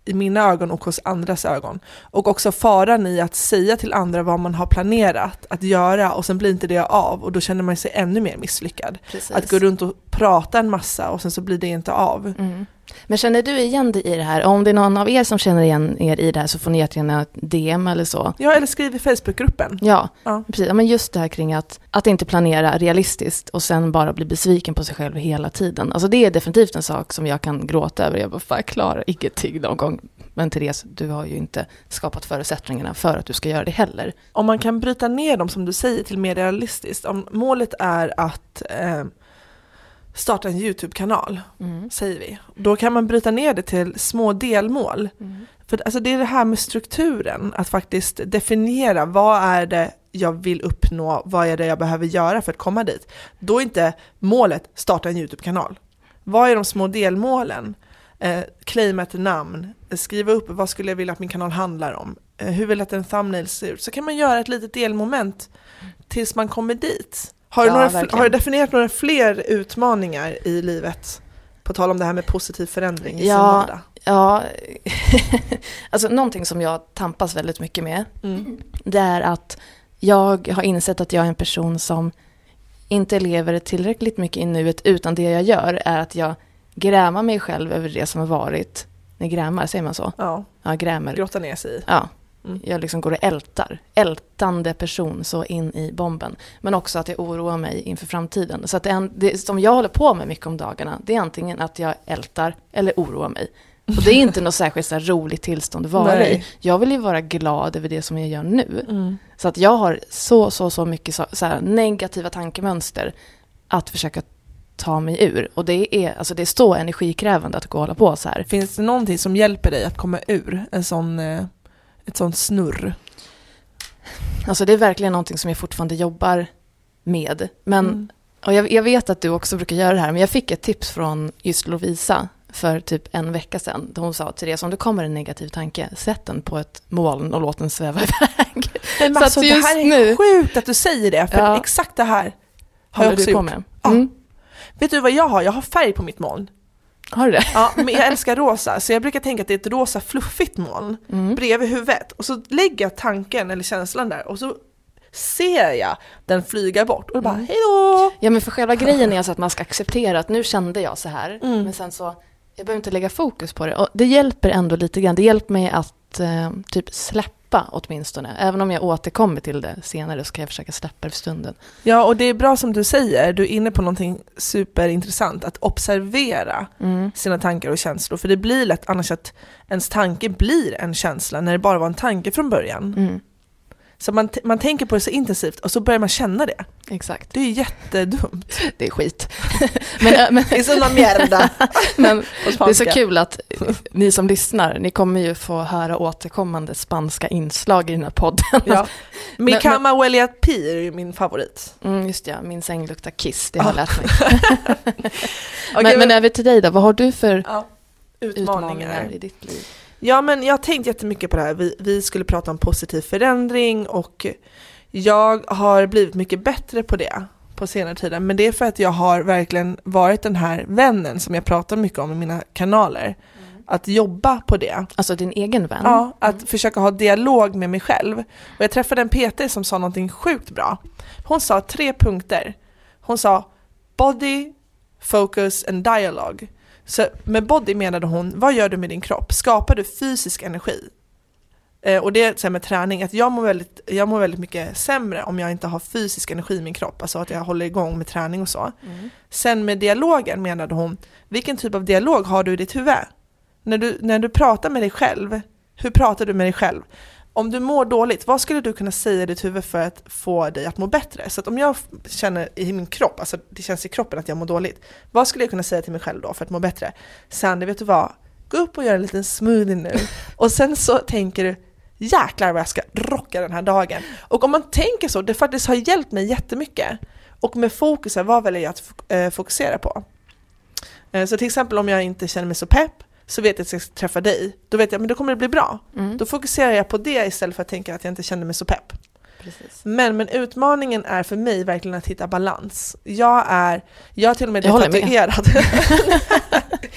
i mina ögon och hos andras ögon. Och också faran i att säga till andra vad man har planerat att göra och sen blir inte det av och då känner man sig ännu mer misslyckad. Precis. Att gå runt och prata en massa och sen så blir det inte av. Mm. Men känner du igen dig i det här? Om det är någon av er som känner igen er i det här så får ni jättegärna ett D M eller så. Ja, eller skriv i Facebookgruppen. Ja, ja. Precis. Ja, men just det här kring att, att inte planera realistiskt och sen bara bli besviken på sig själv hela tiden. Alltså det är definitivt en sak som jag kan gråta över. Jag bara, fan, jag klarar ingenting någon gång. Men Therese, du har ju inte skapat förutsättningarna för att du ska göra det heller. Om man kan bryta ner dem som du säger till mer realistiskt. Om målet är att eh, starta en YouTube-kanal, mm. säger vi. Då kan man bryta ner det till små delmål. Mm. För alltså, det är det här med strukturen. Att faktiskt definiera vad är det jag vill uppnå. Vad är det jag behöver göra för att komma dit. Då är inte målet starta en YouTube-kanal. Vad är de små delmålen? Eh, claima ett namn. Skriva upp vad skulle jag vilja att min kanal handlar om. Eh, hur vill jag att en thumbnail ser ut. Så kan man göra ett litet delmoment tills man kommer dit. Har du, ja, några, har du definierat några fler utmaningar i livet? På tal om det här med positiv förändring i ja, sin vardag. Ja, alltså någonting som jag tampas väldigt mycket med. Mm. Det är att jag har insett att jag är en person som inte lever tillräckligt mycket i nuet. Utan det jag gör är att jag grämar mig själv över det som har varit. Nej, grämar, säger man så? Ja, ja grämer. Grotta ner sig i. Ja. Mm. Jag liksom går och ältar. Ältande person så in i bomben. Men också att jag oroar mig inför framtiden. Så att det, en, det som jag håller på med mycket om dagarna, det är antingen att jag ältar eller oroar mig. Och det är inte något särskilt så här roligt tillstånd att vara i. Jag vill ju vara glad över det som jag gör nu. Mm. Så att jag har så, så, så mycket så, så här negativa tankemönster att försöka ta mig ur. Och det är, alltså det är så energikrävande att gå och hålla på så här. Finns det någonting som hjälper dig att komma ur en sån... Eh... ett sånt snurr? Alltså det är verkligen någonting som jag fortfarande jobbar med. Men, mm. och jag, jag vet att du också brukar göra det här. Men jag fick ett tips från just Lovisa för typ en vecka sedan. Då hon sa till det, om det kommer en negativ tanke, sätt den på ett moln och låt den sväva iväg. Men alltså, det här är nu, sjukt att du säger det. För ja. exakt det här har jag också du på gjort. Med? Mm. Ja. Vet du vad jag har? Jag har färg på mitt moln. Har du det? Ja, men jag älskar rosa. Så jag brukar tänka att det är ett rosa fluffigt moln mm. bredvid huvudet. Och så lägger jag tanken eller känslan där. Och så ser jag den flyga bort. Och bara, mm. hej då! Ja, men för själva grejen är alltså att man ska acceptera att nu kände jag så här. Mm. Men sen så, jag behöver inte lägga fokus på det. Och det hjälper ändå lite grann. Det hjälper mig att eh, typ släppa åtminstone. Även om jag återkommer till det senare så kan jag försöka släppa det för stunden. Ja, och det är bra som du säger. Du är inne på någonting superintressant. Att observera mm. sina tankar och känslor. För det blir lätt annars att ens tanke blir en känsla när det bara var en tanke från början. Mm. Så man, t- man tänker på det så intensivt och så börjar man känna det. Exakt. Det är jättedumt. Det är skit. men, men, det är sådana mjärda. Men det är så kul att ni som lyssnar, ni kommer ju få höra återkommande spanska inslag i den här podden. Ja. Mi cama huele a pi är ju min favorit. Mm, just ja, min säng luktar kiss, det har jag lärt mig. okay, men, men över till dig då, vad har du för ja. utmaningar. utmaningar i ditt liv? Ja, men jag har tänkt jättemycket på det här. Vi, vi skulle prata om positiv förändring och jag har blivit mycket bättre på det på senare tiden. Men det är för att jag har verkligen varit den här vännen som jag pratar mycket om i mina kanaler. Mm. Att jobba på det. Alltså din egen vän? Ja, att mm. försöka ha dialog med mig själv. Och jag träffade en P T som sa någonting sjukt bra. Hon sa tre punkter. Hon sa body, focus and dialogue. Så med body menade hon, vad gör du med din kropp? Skapar du fysisk energi? Eh, och det är så här med träning, att jag mår, väldigt, jag mår väldigt mycket sämre om jag inte har fysisk energi i min kropp. Alltså att jag håller igång med träning och så. Mm. Sen med dialogen menade hon, vilken typ av dialog har du i ditt huvud? När du, när du pratar med dig själv, hur pratar du med dig själv? Om du mår dåligt, vad skulle du kunna säga i ditt huvud för att få dig att må bättre? Så att om jag känner i min kropp, alltså det känns i kroppen att jag mår dåligt, vad skulle jag kunna säga till mig själv då för att må bättre? Sandy, vet du vad? Gå upp och gör en liten smoothie nu. Och sen så tänker du, jäklar vad jag ska rocka den här dagen. Och om man tänker så, det faktiskt har hjälpt mig jättemycket. Och med fokus, vad väljer jag att fokusera på? Så till exempel om jag inte känner mig så pepp, så vet jag att jag ska träffa dig. Då vet jag, men då kommer det bli bra. Mm. Då fokuserar jag på det istället för att tänka att jag inte känner mig så pepp. Precis. Men, men utmaningen är för mig verkligen att hitta balans. Jag är, jag är till och med tatuerad.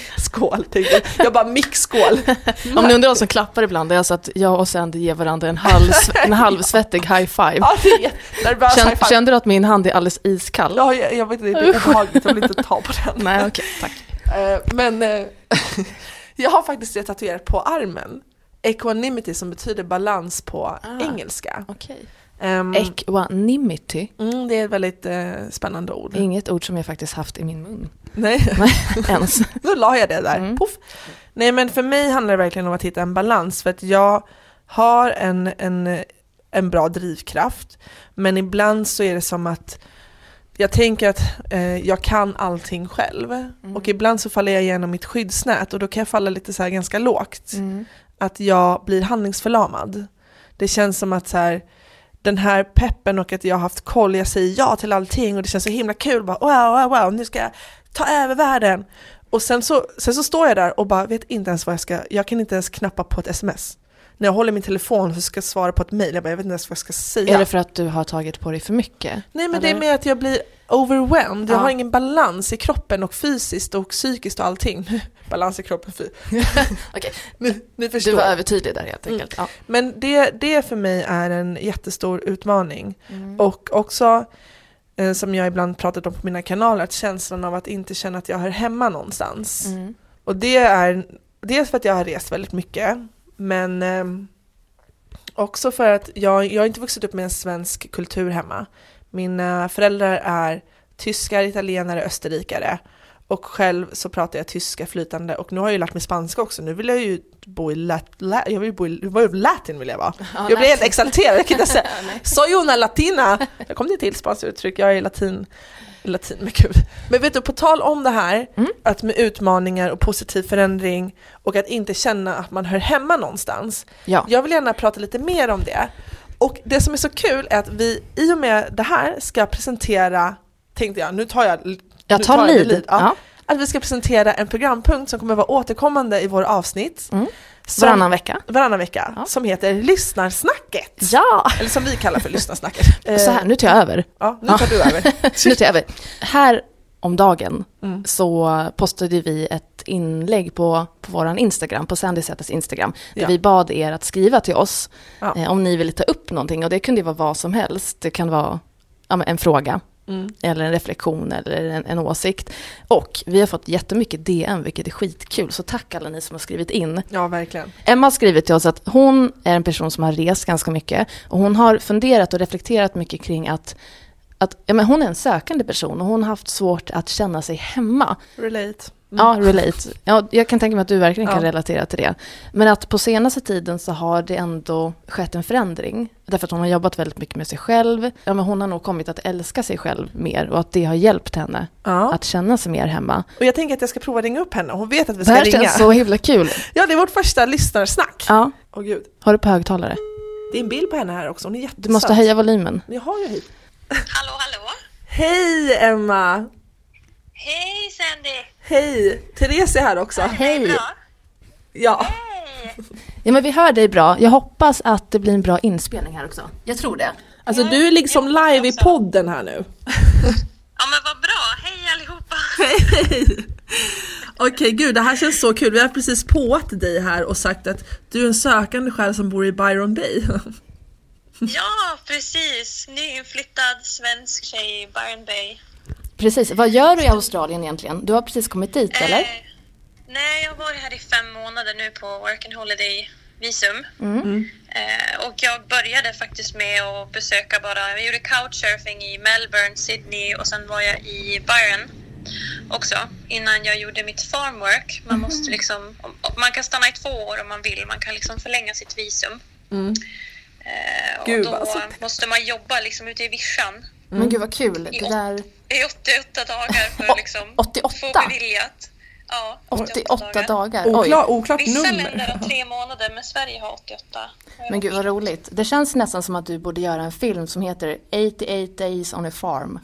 Skål, tänkte jag. Jag bara mixskål. Om ni undrar vad som klappar ibland, det är alltså att jag och Sandy ger varandra en, halv, en halvsvettig high five. Ja, det är nervös Känn, high five. Kände du att min hand är alldeles iskall? Ja, jag, jag vet inte, det är obehagligt. Jag vill inte ta på den. Nej, okej, okay, tack. Uh, men uh, jag har faktiskt det tatuerat på armen. Equanimity, som betyder balans på ah, engelska. Okej. Okay. Um, Equanimity. Mm, det är ett väldigt uh, spännande ord. Inget ord som jag faktiskt haft i min mun. Nej, Nej ens. Nu la jag det där. Mm. Puff. Nej, men för mig handlar det verkligen om att hitta en balans. För att jag har en, en, en bra drivkraft. Men ibland så är det som att jag tänker att eh, jag kan allting själv. Mm. Och ibland så faller jag igenom mitt skyddsnät. Och då kan jag falla lite så här ganska lågt. Mm. Att jag blir handlingsförlamad. Det känns som att så här, den här peppen och att jag har haft koll, jag säger ja till allting och det känns så himla kul, bara wow, wow, wow, nu ska jag ta över världen. Och sen så, sen så står jag där och bara vet inte ens vad jag ska, jag kan inte ens knappa på ett sms. När jag håller min telefon så ska jag svara på ett mejl, jag bara, jag vet inte ens vad jag ska säga. Är det för att du har tagit på dig för mycket? Nej, men eller? Det är mer att jag blir overwhelmed. Jag ja. har ingen balans i kroppen och fysiskt och psykiskt och allting. Balans i kroppen. Okej, ni, ni förstår. Du var övertydlig där helt enkelt. Mm. Ja. Men det, det för mig är en jättestor utmaning. Mm. Och också, eh, som jag ibland pratat om på mina kanaler, att känslan av att inte känna att jag hör hemma någonstans. Mm. Och det är dels för att jag har rest väldigt mycket. Men eh, också för att jag, jag har inte vuxit upp med en svensk kultur hemma. Mina föräldrar är tyskar, italienare, österrikare. Och själv så pratar jag tyska flytande. Och nu har jag ju lärt mig spanska också. Nu vill jag ju bo i lat, la, jag vill bo i, bo i latin vill jag vara. Ja, jag blir helt exalterad. Jag kan inte säga, soy una latina. Jag kom till spanska uttryck. Jag är latin. Latin, men gud. Men vet du, på tal om det här, mm. att med utmaningar och positiv förändring och att inte känna att man hör hemma någonstans. Ja. Jag vill gärna prata lite mer om det. Och det som är så kul är att vi i och med det här ska presentera, tänkte jag, nu tar jag Jag tar, tar lead. lead ja, ja. Att vi ska presentera en programpunkt som kommer vara återkommande i våra avsnitt. Mm. Som, varannan vecka. Varannan vecka, ja. Som heter Lyssnarsnacket. Ja! Eller som vi kallar för Lyssnarsnacket. Så här, nu tar jag över. Ja, nu tar ja. du över. nu tar jag över. Här om dagen mm. så postade vi ett inlägg på, på vår Instagram, på Sandy Zetas Instagram, där ja. vi bad er att skriva till oss ja. eh, om ni vill ta upp någonting. Och det kunde ju vara vad som helst. Det kan vara ja, en fråga. Mm. Eller en reflektion eller en, en åsikt. Och vi har fått jättemycket D M, vilket är skitkul. Så tack alla ni som har skrivit in. Ja, verkligen. Emma har skrivit till oss att hon är en person som har rest ganska mycket. Och hon har funderat och reflekterat mycket kring att, att ja, men hon är en sökande person. Och hon har haft svårt att känna sig hemma. Relate. Mm. Ja, relate. Ja, jag kan tänka mig att du verkligen kan ja. relatera till det. Men att på senaste tiden så har det ändå skett en förändring. Därför att hon har jobbat väldigt mycket med sig själv. Ja, men hon har nog kommit att älska sig själv mer. Och att det har hjälpt henne ja. att känna sig mer hemma. Och jag tänker att jag ska prova att ringa upp henne. Hon vet att vi ska ringa. Det här ringa. känns så himla kul. Ja, det är vårt första lyssnarsnack. Ja. Åh gud. Har du på högtalare? Det är en bild på henne här också. Hon är jättesöt. Du måste höja volymen. Jag har ju hit. Hallå, hallå. Hej Emma. Hej Sandy. Hej. Therese är här också. Hej. Ja. Hej. Ja, men vi hör dig bra. Jag hoppas att det blir en bra inspelning här också. Jag tror det. Alltså ja, du är liksom live i podden här nu. Ja, men vad bra. Hej allihopa. Hej, hej. Okej, gud, det här känns så kul. Vi har precis påat dig här och sagt att du är en sökande själv som bor i Byron Bay. Ja, precis. Nyinflyttad svensk tjej i Byron Bay. Precis. Vad gör du i Australien egentligen? Du har precis kommit dit, eh, eller? Nej, jag har varit här i fem månader nu på Work and Holiday visum. Mm. Mm. Eh, och jag började faktiskt med att besöka bara, jag gjorde couchsurfing i Melbourne, Sydney och sen var jag i Byron också innan jag gjorde mitt farmwork. Man mm. måste liksom, man kan stanna i två år om man vill, man kan liksom förlänga sitt visum. Mm. Eh, och gud, då alltså. måste man jobba liksom ute i vischan. Mm. Men gud vad kul. I, det där... i åttioåtta dagar för att liksom åttioåtta få beviljat. Ja, åttioåtta, åttioåtta dagar. dagar. Oklar, oklart Vissa nummer. länder har tre månader, men Sverige har åttioåtta. Men gud vad roligt. Det känns nästan som att du borde göra en film som heter åttioåtta days on a farm.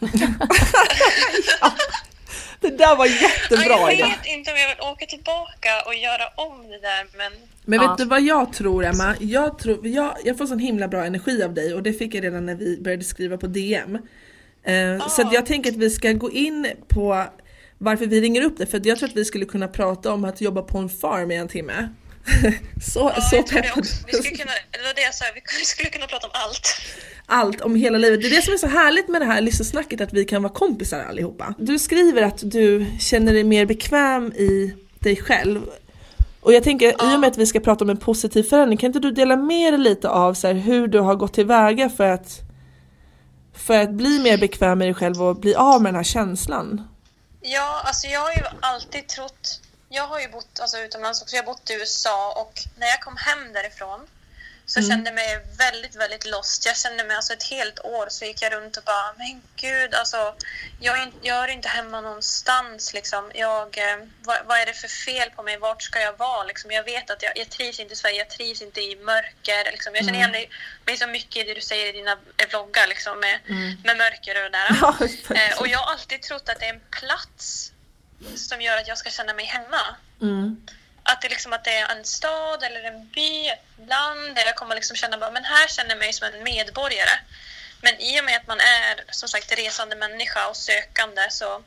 Ja, det där var jättebra. Jag vet idag. inte om jag vill åka tillbaka och göra om det där, men... Men ja. vet du vad jag tror, Emma? Jag, tror, jag, jag får sån himla bra energi av dig och det fick jag redan när vi började skriva på D M. Uh, ah. Så att jag tänker att vi ska gå in på varför vi ringer upp det. För jag tror att vi skulle kunna prata om att jobba på en farm i en timme. så ja, så peppad. Vi skulle kunna, det var det jag sa, vi skulle kunna prata om allt. Allt, om hela livet. Det är det som är så härligt med det här lyssnarsnacket, att vi kan vara kompisar allihopa. Du skriver att du känner dig mer bekväm i dig själv. Och jag tänker, ja. i och med att vi ska prata om en positiv förändring, kan inte du dela med dig lite av så här, hur du har gått tillväga för att, för att bli mer bekväm med dig själv och bli av med den här känslan? Ja, alltså jag har ju alltid trott, jag har ju bott alltså, utomlands också, jag har bott i U S A, och när jag kom hem därifrån så mm. kände jag mig väldigt, väldigt lost. Jag kände mig alltså ett helt år så gick jag runt och bara, men gud, alltså jag är, jag är inte hemma någonstans liksom. Jag, eh, vad, vad är det för fel på mig? Vart ska jag vara liksom? Jag vet att jag, jag trivs inte i Sverige, jag trivs inte i mörker liksom. Jag känner igen mig, mig så mycket i det du säger i dina vloggar liksom, med, mm. med mörker och det där. Ja, eh, och jag har alltid trott att det är en plats som gör att jag ska känna mig hemma. Mm. Att det, liksom, att det är en stad eller en by, ett land där jag kommer liksom känna bara, men här känner jag mig som en medborgare. Men i och med att man är som sagt resande människa och sökande så,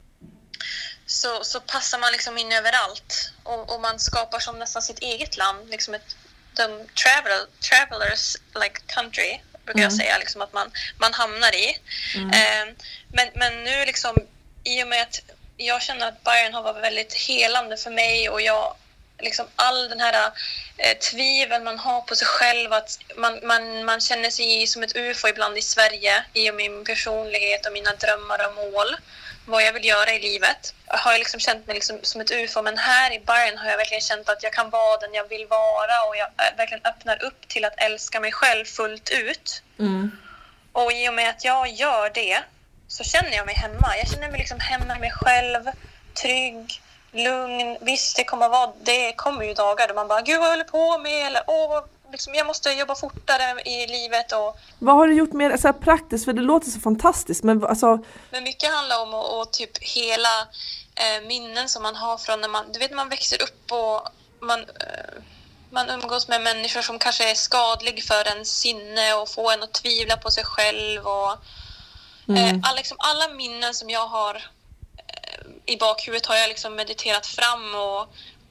så, så passar man liksom in överallt. Och, och man skapar som nästan sitt eget land, liksom ett de travel, travelers like country brukar mm. jag säga, liksom, att man, man hamnar i. Mm. Eh, men, men nu liksom, i och med att jag känner att Bayern har varit väldigt helande för mig, och jag liksom all den här eh, tvivel man har på sig själv, att man, man, man känner sig som ett U F O ibland i Sverige i och med min personlighet och mina drömmar och mål, vad jag vill göra i livet, har jag liksom känt mig liksom som ett U F O. Men här i Bayern har jag verkligen känt att jag kan vara den jag vill vara, och jag verkligen öppnar upp till att älska mig själv fullt ut. Mm. Och i och med att jag gör det så känner jag mig hemma. Jag känner mig liksom hemma med mig själv, trygg, lugn. Visst, det kommer, vara, det kommer ju dagar där man bara, gud vad jag håller på med, eller åh, liksom, jag måste jobba fortare i livet. Och... Vad har du gjort mer så här praktiskt? För det låter så fantastiskt. Men, alltså... men mycket handlar om att, och typ hela eh, minnen som man har från när man, du vet, man växer upp och man... Eh, man umgås med människor som kanske är skadlig för en sinne och får en att tvivla på sig själv. Och, mm. eh, all, liksom, alla minnen som jag har eh, i bakhuvudet har jag liksom mediterat fram och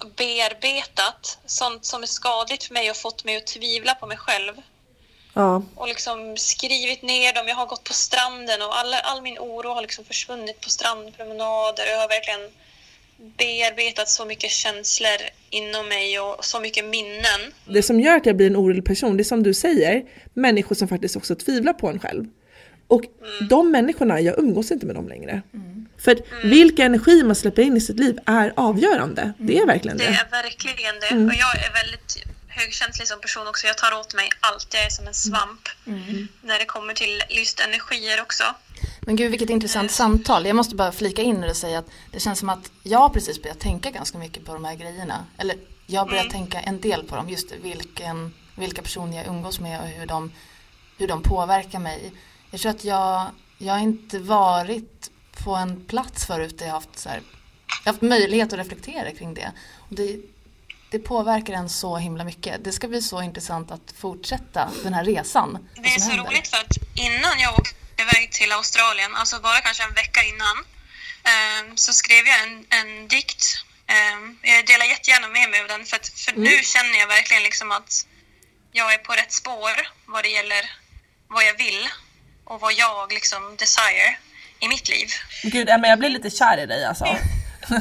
bearbetat. Sånt som är skadligt för mig och fått mig att tvivla på mig själv. Ja. Och liksom skrivit ner dem. Jag har gått på stranden och all, all min oro har liksom försvunnit på strandpromenader. Jag har verkligen bearbetat så mycket känslor inom mig och så mycket minnen. Det som gör att jag blir en orolig person, det är som du säger, människor som faktiskt också tvivlar på en själv. Och mm. de människorna, jag umgås inte med dem längre. Mm. För att mm. vilka energi man släpper in i sitt liv är avgörande. Mm. Det är verkligen det. Det är verkligen det. Mm. Och jag är väldigt högkänslig som person också. Jag tar åt mig allt. Jag är som en svamp. Mm. När det kommer till just energier också. Men gud, vilket intressant samtal. Jag måste bara flika in och säga att det känns som att jag har precis börjat tänka ganska mycket på de här grejerna. Eller jag har börjat mm. tänka en del på dem. Just vilken, vilka personer jag umgås med och hur de, hur de påverkar mig. Jag tror att jag, jag har inte varit på en plats förut där jag har haft, så här, jag har haft möjlighet att reflektera kring det. Och det. Det påverkar en så himla mycket. Det ska bli så intressant att fortsätta den här resan. Det är så händer. Roligt för att innan jag åkte iväg till Australien, alltså bara kanske en vecka innan, um, så skrev jag en, en dikt. Um, jag delar jättegärna med mig av den, för, att, för mm. nu känner jag verkligen liksom att jag är på rätt spår vad det gäller vad jag vill och vad jag liksom desire i mitt liv. Gud, Emma, jag blir lite kär i dig alltså. Jag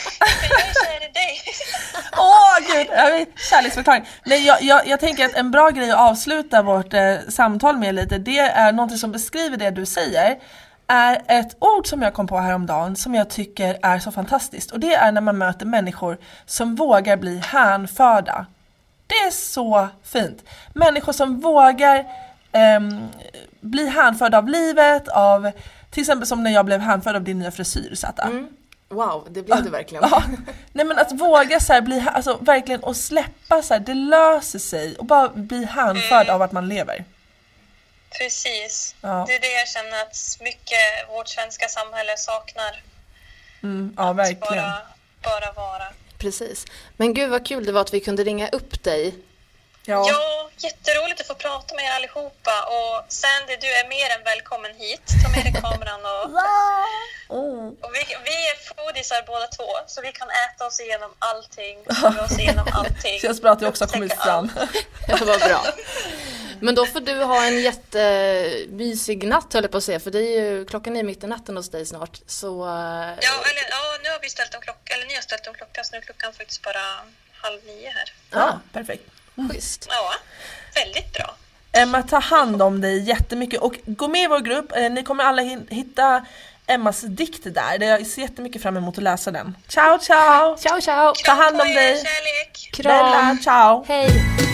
är kär i dig. Åh oh, gud, kärleksförklaring. Nej, jag, jag, jag tänker att en bra grej att avsluta vårt eh, samtal med lite, det är något som beskriver det du säger, är ett ord som jag kom på häromdagen som jag tycker är så fantastiskt. Och det är när man möter människor som vågar bli hänförda. Det är så fint. Människor som vågar eh, bli hänförda av livet, av till exempel som när jag blev hänförd av din nya frisyr, Zäta. Mm. Wow, det blev det verkligen. Ja. Nej, men att våga så här, bli, alltså, verkligen och släppa så här, det löser sig och bara bli hänförd mm. av att man lever. Precis. Ja. Det är det jag känner att mycket vårt svenska samhälle saknar. Mm. Ja, verkligen. Bara, bara vara. Precis. Men gud vad kul det var att vi kunde ringa upp dig. Ja. ja, jätteroligt att få prata med er allihopa. Och Sandy, du är mer än välkommen hit. Ta med dig kameran och... oh. och vi, vi är skådisar båda två, så vi kan äta oss igenom allting, ta oss igenom allting. Känns bra att du också har kommit fram. Det var bra. Men då får du ha en jättemysig natt, höll jag på att säga, för det är ju, klockan är mitt i natten hos dig snart. Så, ja, eller, ja, nu har vi ställt om klockan, eller ni har ställt om klockan, så nu är klockan faktiskt bara halv nio här. Ja, perfekt. Schysst. Ja, väldigt bra. Emma, ta hand om dig jättemycket och gå med i vår grupp. Ni kommer alla hitta Emmas dikt där. Jag ser jättemycket fram emot att läsa den. Ciao, ciao! Ciao, ciao! Ta hand om dig! Kärlek! Kram! Bella, ciao! Hej!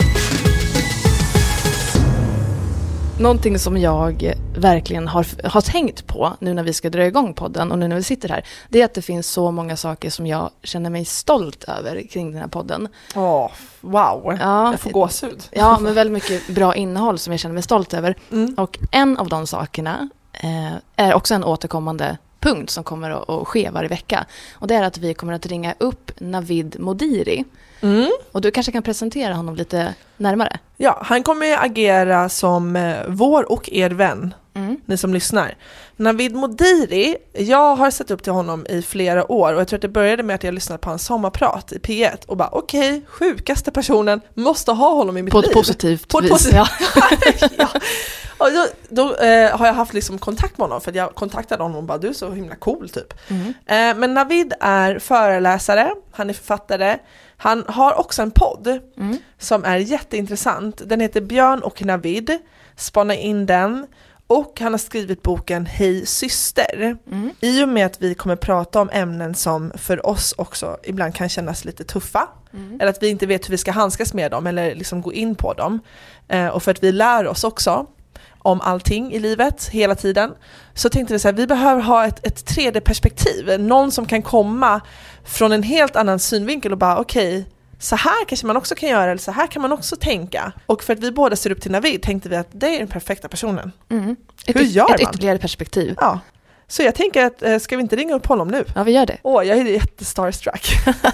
Någonting som jag verkligen har, har tänkt på nu när vi ska dra igång podden och nu när vi sitter här, det är att det finns så många saker som jag känner mig stolt över kring den här podden. Åh, wow. Ja, jag får gåshud. Ja, men väldigt mycket bra innehåll som jag känner mig stolt över. Mm. Och en av de sakerna eh, är också en återkommande punkt som kommer att, att ske varje vecka. Och det är att vi kommer att ringa upp Navid Modiri. Mm. Och du kanske kan presentera honom lite närmare. Ja, han kommer ju agera som eh, vår och er vän, mm. ni som lyssnar. Navid Modiri, jag har sett upp till honom i flera år och jag tror att det började med att jag lyssnade på hans sommarprat i P ett och bara okej, okay, sjukaste personen, måste ha honom i mitt på liv. Ett positivt på ett vis. positivt ja. ja. Och då då eh, har jag haft liksom kontakt med honom för att jag kontaktade honom och bara du är så himla cool typ. Mm. Eh, men Navid är föreläsare, han är författare. Han har också en podd mm. som är jätteintressant. Den heter Björn och Navid. Spana in den. Och han har skrivit boken Hej syster. Mm. I och med att vi kommer prata om ämnen som för oss också ibland kan kännas lite tuffa. Mm. Eller att vi inte vet hur vi ska handskas med dem eller liksom gå in på dem. Eh, och för att vi lär oss också om allting i livet hela tiden. Så tänkte vi så här, vi behöver ha ett, ett tredje perspektiv. Någon som kan komma från en helt annan synvinkel och bara okej, okay, så här kanske man också kan göra eller så här kan man också tänka. Och för att vi båda ser upp till Navid tänkte vi att det är den perfekta personen. Mm. Ett, Hur gör ett man? ytterligare perspektiv. Ja. Så jag tänker att, ska vi inte ringa upp honom nu? Ja, vi gör det. Åh, jag är jättestarstruck.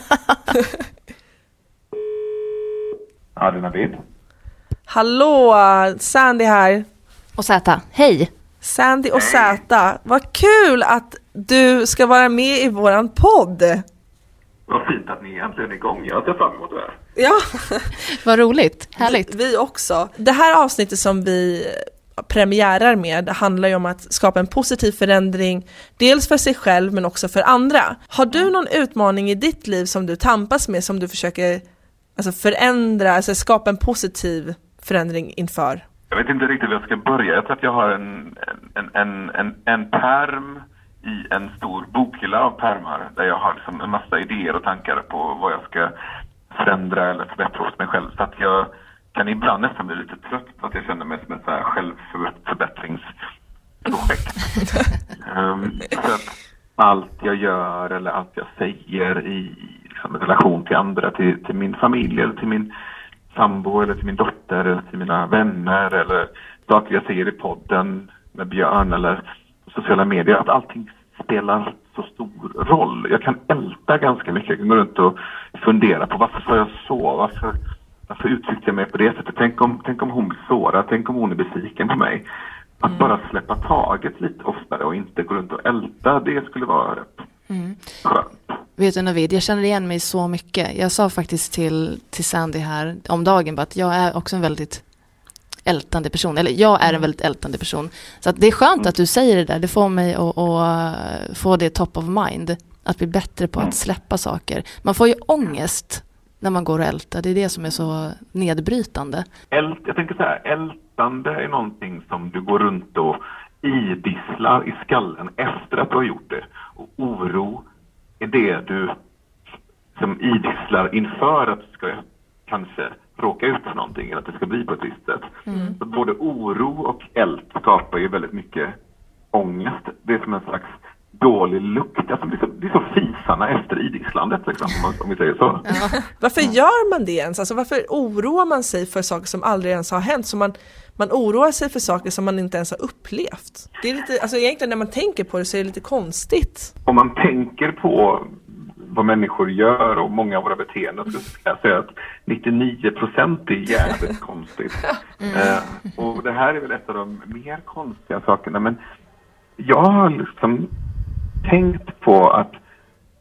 Ja, det är Navid. Hallå, Sandy här. Och Zäta, hej. Sandy och Zäta, vad kul att du ska vara med i våran podd. Vad fint att ni äntligen är igång. Jag ser fram emot det här. Ja. Vad roligt, härligt. Vi, vi också. Det här avsnittet som vi premiärar med handlar ju om att skapa en positiv förändring. Dels för sig själv men också för andra. Har du någon utmaning i ditt liv som du tampas med som du försöker alltså, förändra, alltså skapa en positiv förändring inför? Jag vet inte riktigt hur jag ska börja. Jag tror att jag har en, en, en, en, en perm i en stor bokhylla av permar där jag har liksom en massa idéer och tankar på vad jag ska förändra eller förbättra hos mig själv. Så att jag kan ibland nästan bli lite trött på att jag känner mig som ett så här självförbättringsprojekt. um, så att allt jag gör eller allt jag säger i liksom, relation till andra, till, till min familj eller till min sambo eller till min dotter eller till mina vänner eller saker jag säger i podden med Björn eller sociala medier, att allting spelar så stor roll. Jag kan älta ganska mycket. Jag kan gå runt och fundera på varför sa jag så? Varför, varför uttryckte jag mig på det sättet? Tänk om, tänk om hon blir sårad? Tänk om hon är besviken på mig? Att mm. bara släppa taget lite oftare och inte gå runt och älta, det skulle vara rätt mm. skönt. Vet du Navid, jag känner igen mig så mycket. Jag sa faktiskt till, till Sandy här om dagen bara att jag är också en väldigt ältande person. Eller jag är en väldigt ältande person. Så att det är skönt mm. att du säger det där. Det får mig att, att få det top of mind. Att bli bättre på mm. att släppa saker. Man får ju ångest när man går och ältar. Det är det som är så nedbrytande. Ält, jag tänker så här, ältande är någonting som du går runt och idisslar i skallen efter att du har gjort det. Och oro är det du som idisslar inför att du ska kanske råka ut för någonting eller att det ska bli på ett visst sätt. Mm. Så både oro och ält skapar ju väldigt mycket ångest. Det är som en slags dålig lukt. Alltså det, är så, det är så fisarna efter idisslandet liksom, om vi säger så. Ja. Varför gör man det ens? Alltså, varför oroar man sig för saker som aldrig ens har hänt? Så man, man oroar sig för saker som man inte ens har upplevt. Det är lite, alltså egentligen när man tänker på det så är det lite konstigt. Om man tänker på vad människor gör och många av våra beteenden så ska jag säga att nittionio procent är jävligt konstigt. Mm. Eh, och det här är väl ett av de mer konstiga sakerna. Men jag har liksom tänkt på att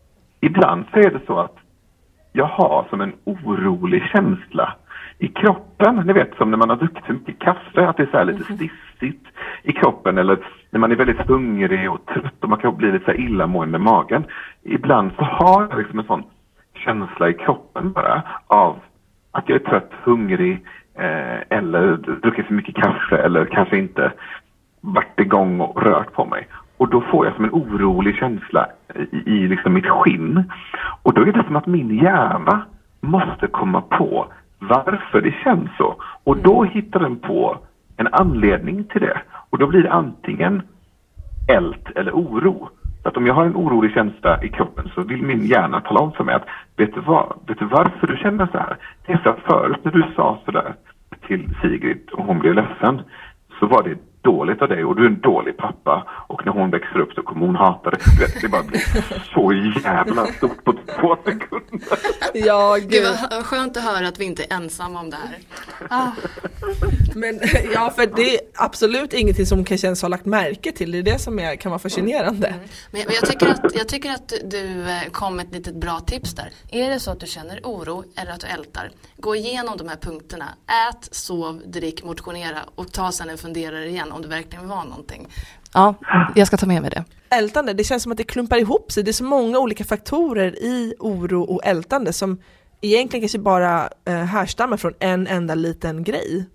ibland så är det så att jag har som en orolig känsla i kroppen. Ni vet, som när man har druckit för mycket kaffe, att det är så här lite stissigt i kroppen, eller när man är väldigt hungrig och trött och man kan bli lite så här illamående i magen. Ibland så har jag liksom en sån känsla i kroppen bara av att jag är trött, hungrig eh, eller druckit för mycket kaffe eller kanske inte varit igång och rört på mig. Och då får jag som en orolig känsla i, i liksom mitt skinn. Och då är det som att min hjärna måste komma på varför det känns så. Och då hittar den på en anledning till det. Och då blir det antingen eld eller oro. Så att om jag har en orolig känsla i kroppen så vill min hjärna tala om för mig att vet du vad, vet du varför du känner så här? Det är för att förut när du sa så där till Sigrid och hon blev ledsen så var det dåligt av dig och du är en dålig pappa och när hon växer upp så kommer hon hata dig. Det bara blir så jävla stort på två sekunder. Ja, gud. Det var skönt att höra att vi inte är ensamma om det här. Ah. Men ja, för det är absolut ingenting som kan kännas ha lagt märke till. Det är det som är, kan vara fascinerande. Mm. Men jag, jag, tycker att, jag tycker att du kom med ett litet bra tips där. Är det så att du känner oro eller att du ältar, gå igenom de här punkterna. Ät, sov, drick, motionera och ta sen en funderare igen om det verkligen var någonting. Ja, jag ska ta med mig det. Ältande, det känns som att det klumpar ihop sig. Det är så många olika faktorer i oro och ältande som egentligen kanske bara eh, härstammar från en enda liten grej.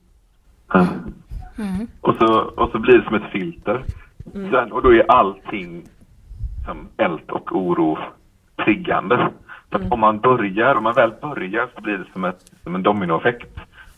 Mm. Och, så, och så blir det som ett filter. Mm. Sen, och då är allting som ält och oro triggande. Så att mm. om man börjar, om man väl börjar så blir det som, ett, som en dominoeffekt.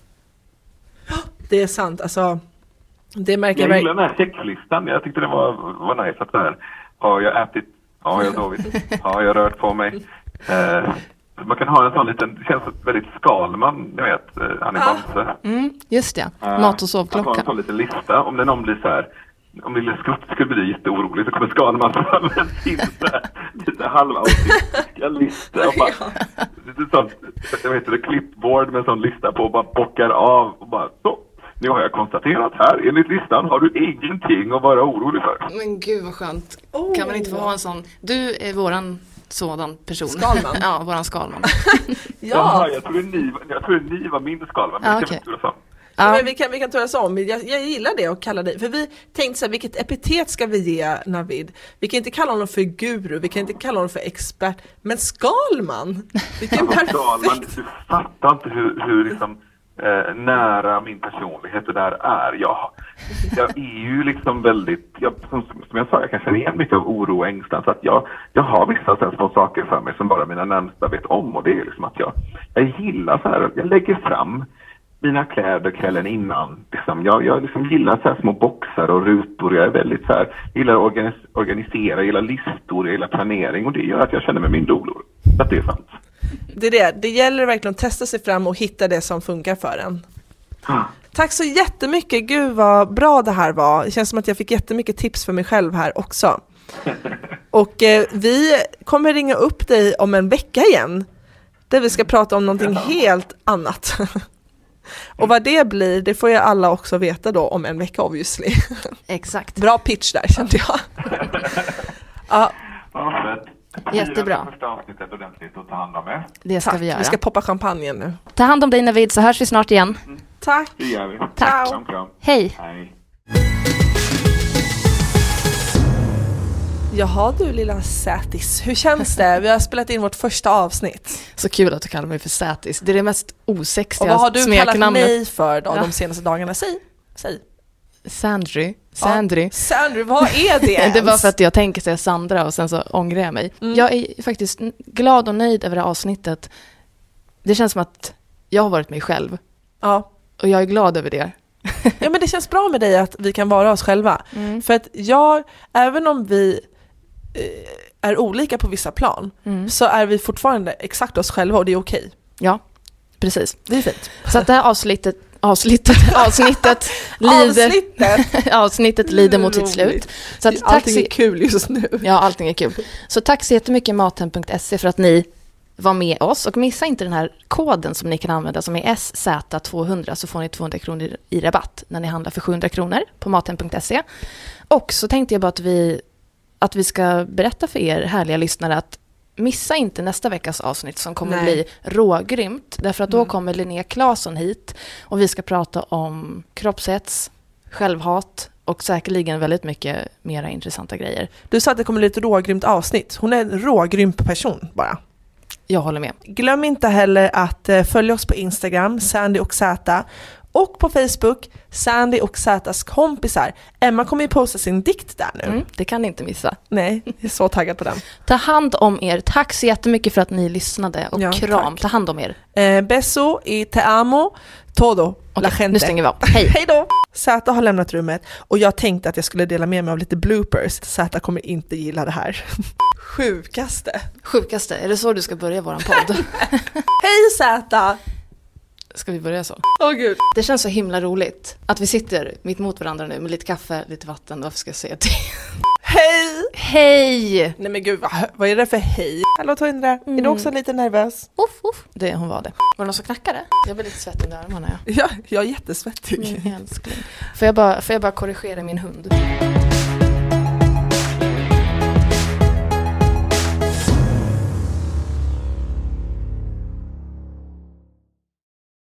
Det är sant, alltså det märker jag jag gillar den här checklistan. Jag tyckte det var, var nice att det här. Har jag ätit? Har jag sovit? Har jag rört på mig? Eh, man kan ha en sån liten, det känns väldigt Skalman, ni vet, eh, han är Bamse. Ah. Mm, just det, eh, mat och sovklocka. Att ha en sån liten lista, om det någon blir så här, om Lille Skutt skulle bli jätteorolig så kommer Skalman fram med sin lite halvautistiska lista och bara, lite sånt, jag vet inte, clipboard med en sån lista på och bara bockar av och bara så. Nu har jag konstaterat här, enligt listan har du ingenting att vara orolig för. Men gud vad skönt. Oh. Kan man inte få ha en sån? Du är våran sådan person. Skalman. Ja, våran Skalman. Ja. Jaha, jag tror ni, jag tror ni var min Skalman. Men ah, okay. kan vi, ja. Ja, men vi kan, vi kan ta oss om. Jag, jag gillar det och kalla dig. För vi tänkte så här, vilket epitet ska vi ge Navid? Vi kan inte kalla honom för guru, vi kan inte kalla honom för expert. Men Skalman! Vilken ja, perfekt! Skalman, du fattar inte hur, hur liksom... Eh, nära min personlighet det där är. Jag, jag är ju liksom väldigt, jag, som, som jag sa, jag kan känna igen mycket av oro och ängslan, så att jag, jag har vissa så här små saker för mig som bara mina närmsta vet om, och det är liksom att jag, jag gillar så här, jag lägger fram mina kläder kvällen innan. Liksom, jag, jag liksom gillar så här små boxar och rutor, jag är väldigt så här, gillar att organis, organisera, jag gillar listor, jag gillar planering, och det gör att jag känner mig mindre orolig. Så att det är sant. Det är det. Det gäller verkligen att testa sig fram och hitta det som funkar för en. Mm. Tack så jättemycket. Gud vad bra det här var. Det känns som att jag fick jättemycket tips för mig själv här också. Och eh, vi kommer ringa upp dig om en vecka igen. Där vi ska prata om någonting helt annat. Och vad det blir, det får ju alla också veta då om en vecka obviously. Exakt. Bra pitch där, kände jag. Ja. Jättebra. Första avsnittet ordentligt att ta hand om er. Det ska Tack. vi göra. Vi ska poppa champagnen nu. Ta hand om dig Navid, så hörs vi snart igen. Mm. Tack. Det gör vi. Tack. Kram, kram. Hej. Hej. Jaha du lilla Sätis, hur känns det? Vi har spelat in vårt första avsnitt. Så kul att du kallar mig för Sätis. Det är det mest osexiga. Och vad har du kallat namnet. mig för då, ja. de senaste dagarna? Säg, säg. Sandry. Sandry. Ja. Sandry, vad är det ens? Det var för att jag tänker säga Sandra och sen så ångrar jag mig. Mm. Jag är faktiskt glad och nöjd över det här avsnittet. Det känns som att jag har varit mig själv. Ja. Och jag är glad över det. Ja, men det känns bra med dig att vi kan vara oss själva. Mm. För att jag, även om vi eh, är olika på vissa plan, mm. så är vi fortfarande exakt oss själva och det är okej. Ja, precis. Det är fint. Så att det här avsnittet Avsnittet, avsnittet, lider, avsnittet. avsnittet lider mot sitt slut. Så att allting taxi, är kul just nu. Ja, allting är kul. Så tack så jättemycket Mathem punkt se för att ni var med oss. Och missa inte den här koden som ni kan använda som är S Z tvåhundra, så får ni tvåhundra kronor i rabatt när ni handlar för sjuhundra kronor på Mathem punkt se. Och så tänkte jag bara att vi, att vi ska berätta för er härliga lyssnare att missa inte nästa veckas avsnitt som kommer Nej. bli rågrymt. Därför att då Mm. kommer Linnea Claesson hit och vi ska prata om kroppshets, självhat och säkerligen väldigt mycket mera intressanta grejer. Du sa att det kommer bli ett rågrymt avsnitt. Hon är en rågrym person bara. Jag håller med. Glöm inte heller att eh, följa oss på Instagram, Sandy och Zäta. Och på Facebook, Sandy och Zätas kompisar. Emma kommer ju posta sin dikt där nu. Mm, det kan ni inte missa. Nej, jag är så taggad på den. Ta hand om er. Tack så jättemycket för att ni lyssnade. Och Ja, kram. tack. Ta hand om er. Eh, beso y te amo todo. La Okej, gente. nu stänger vi av. Hej. Hej då! Zäta har lämnat rummet och jag tänkte att jag skulle dela med mig av lite bloopers. Zäta kommer inte gilla det här. Sjukaste. Sjukaste. Är det så du ska börja våran podd? Hej Zäta! Ska vi börja så? Åh gud. Det känns så himla roligt att vi sitter mitt mot varandra nu med lite kaffe, lite vatten. Varför ska jag säga till? Hej! Hej! Nej men gud, vad, vad är det för hej? Hallå Tindra, är du också lite nervös? Uff, uff. Det, hon var det. Var det någon som knackade? Jag blir lite svettig under armarna. Ja, jag är jättesvettig. Min älskling. Får jag bara, får jag bara korrigera min hund?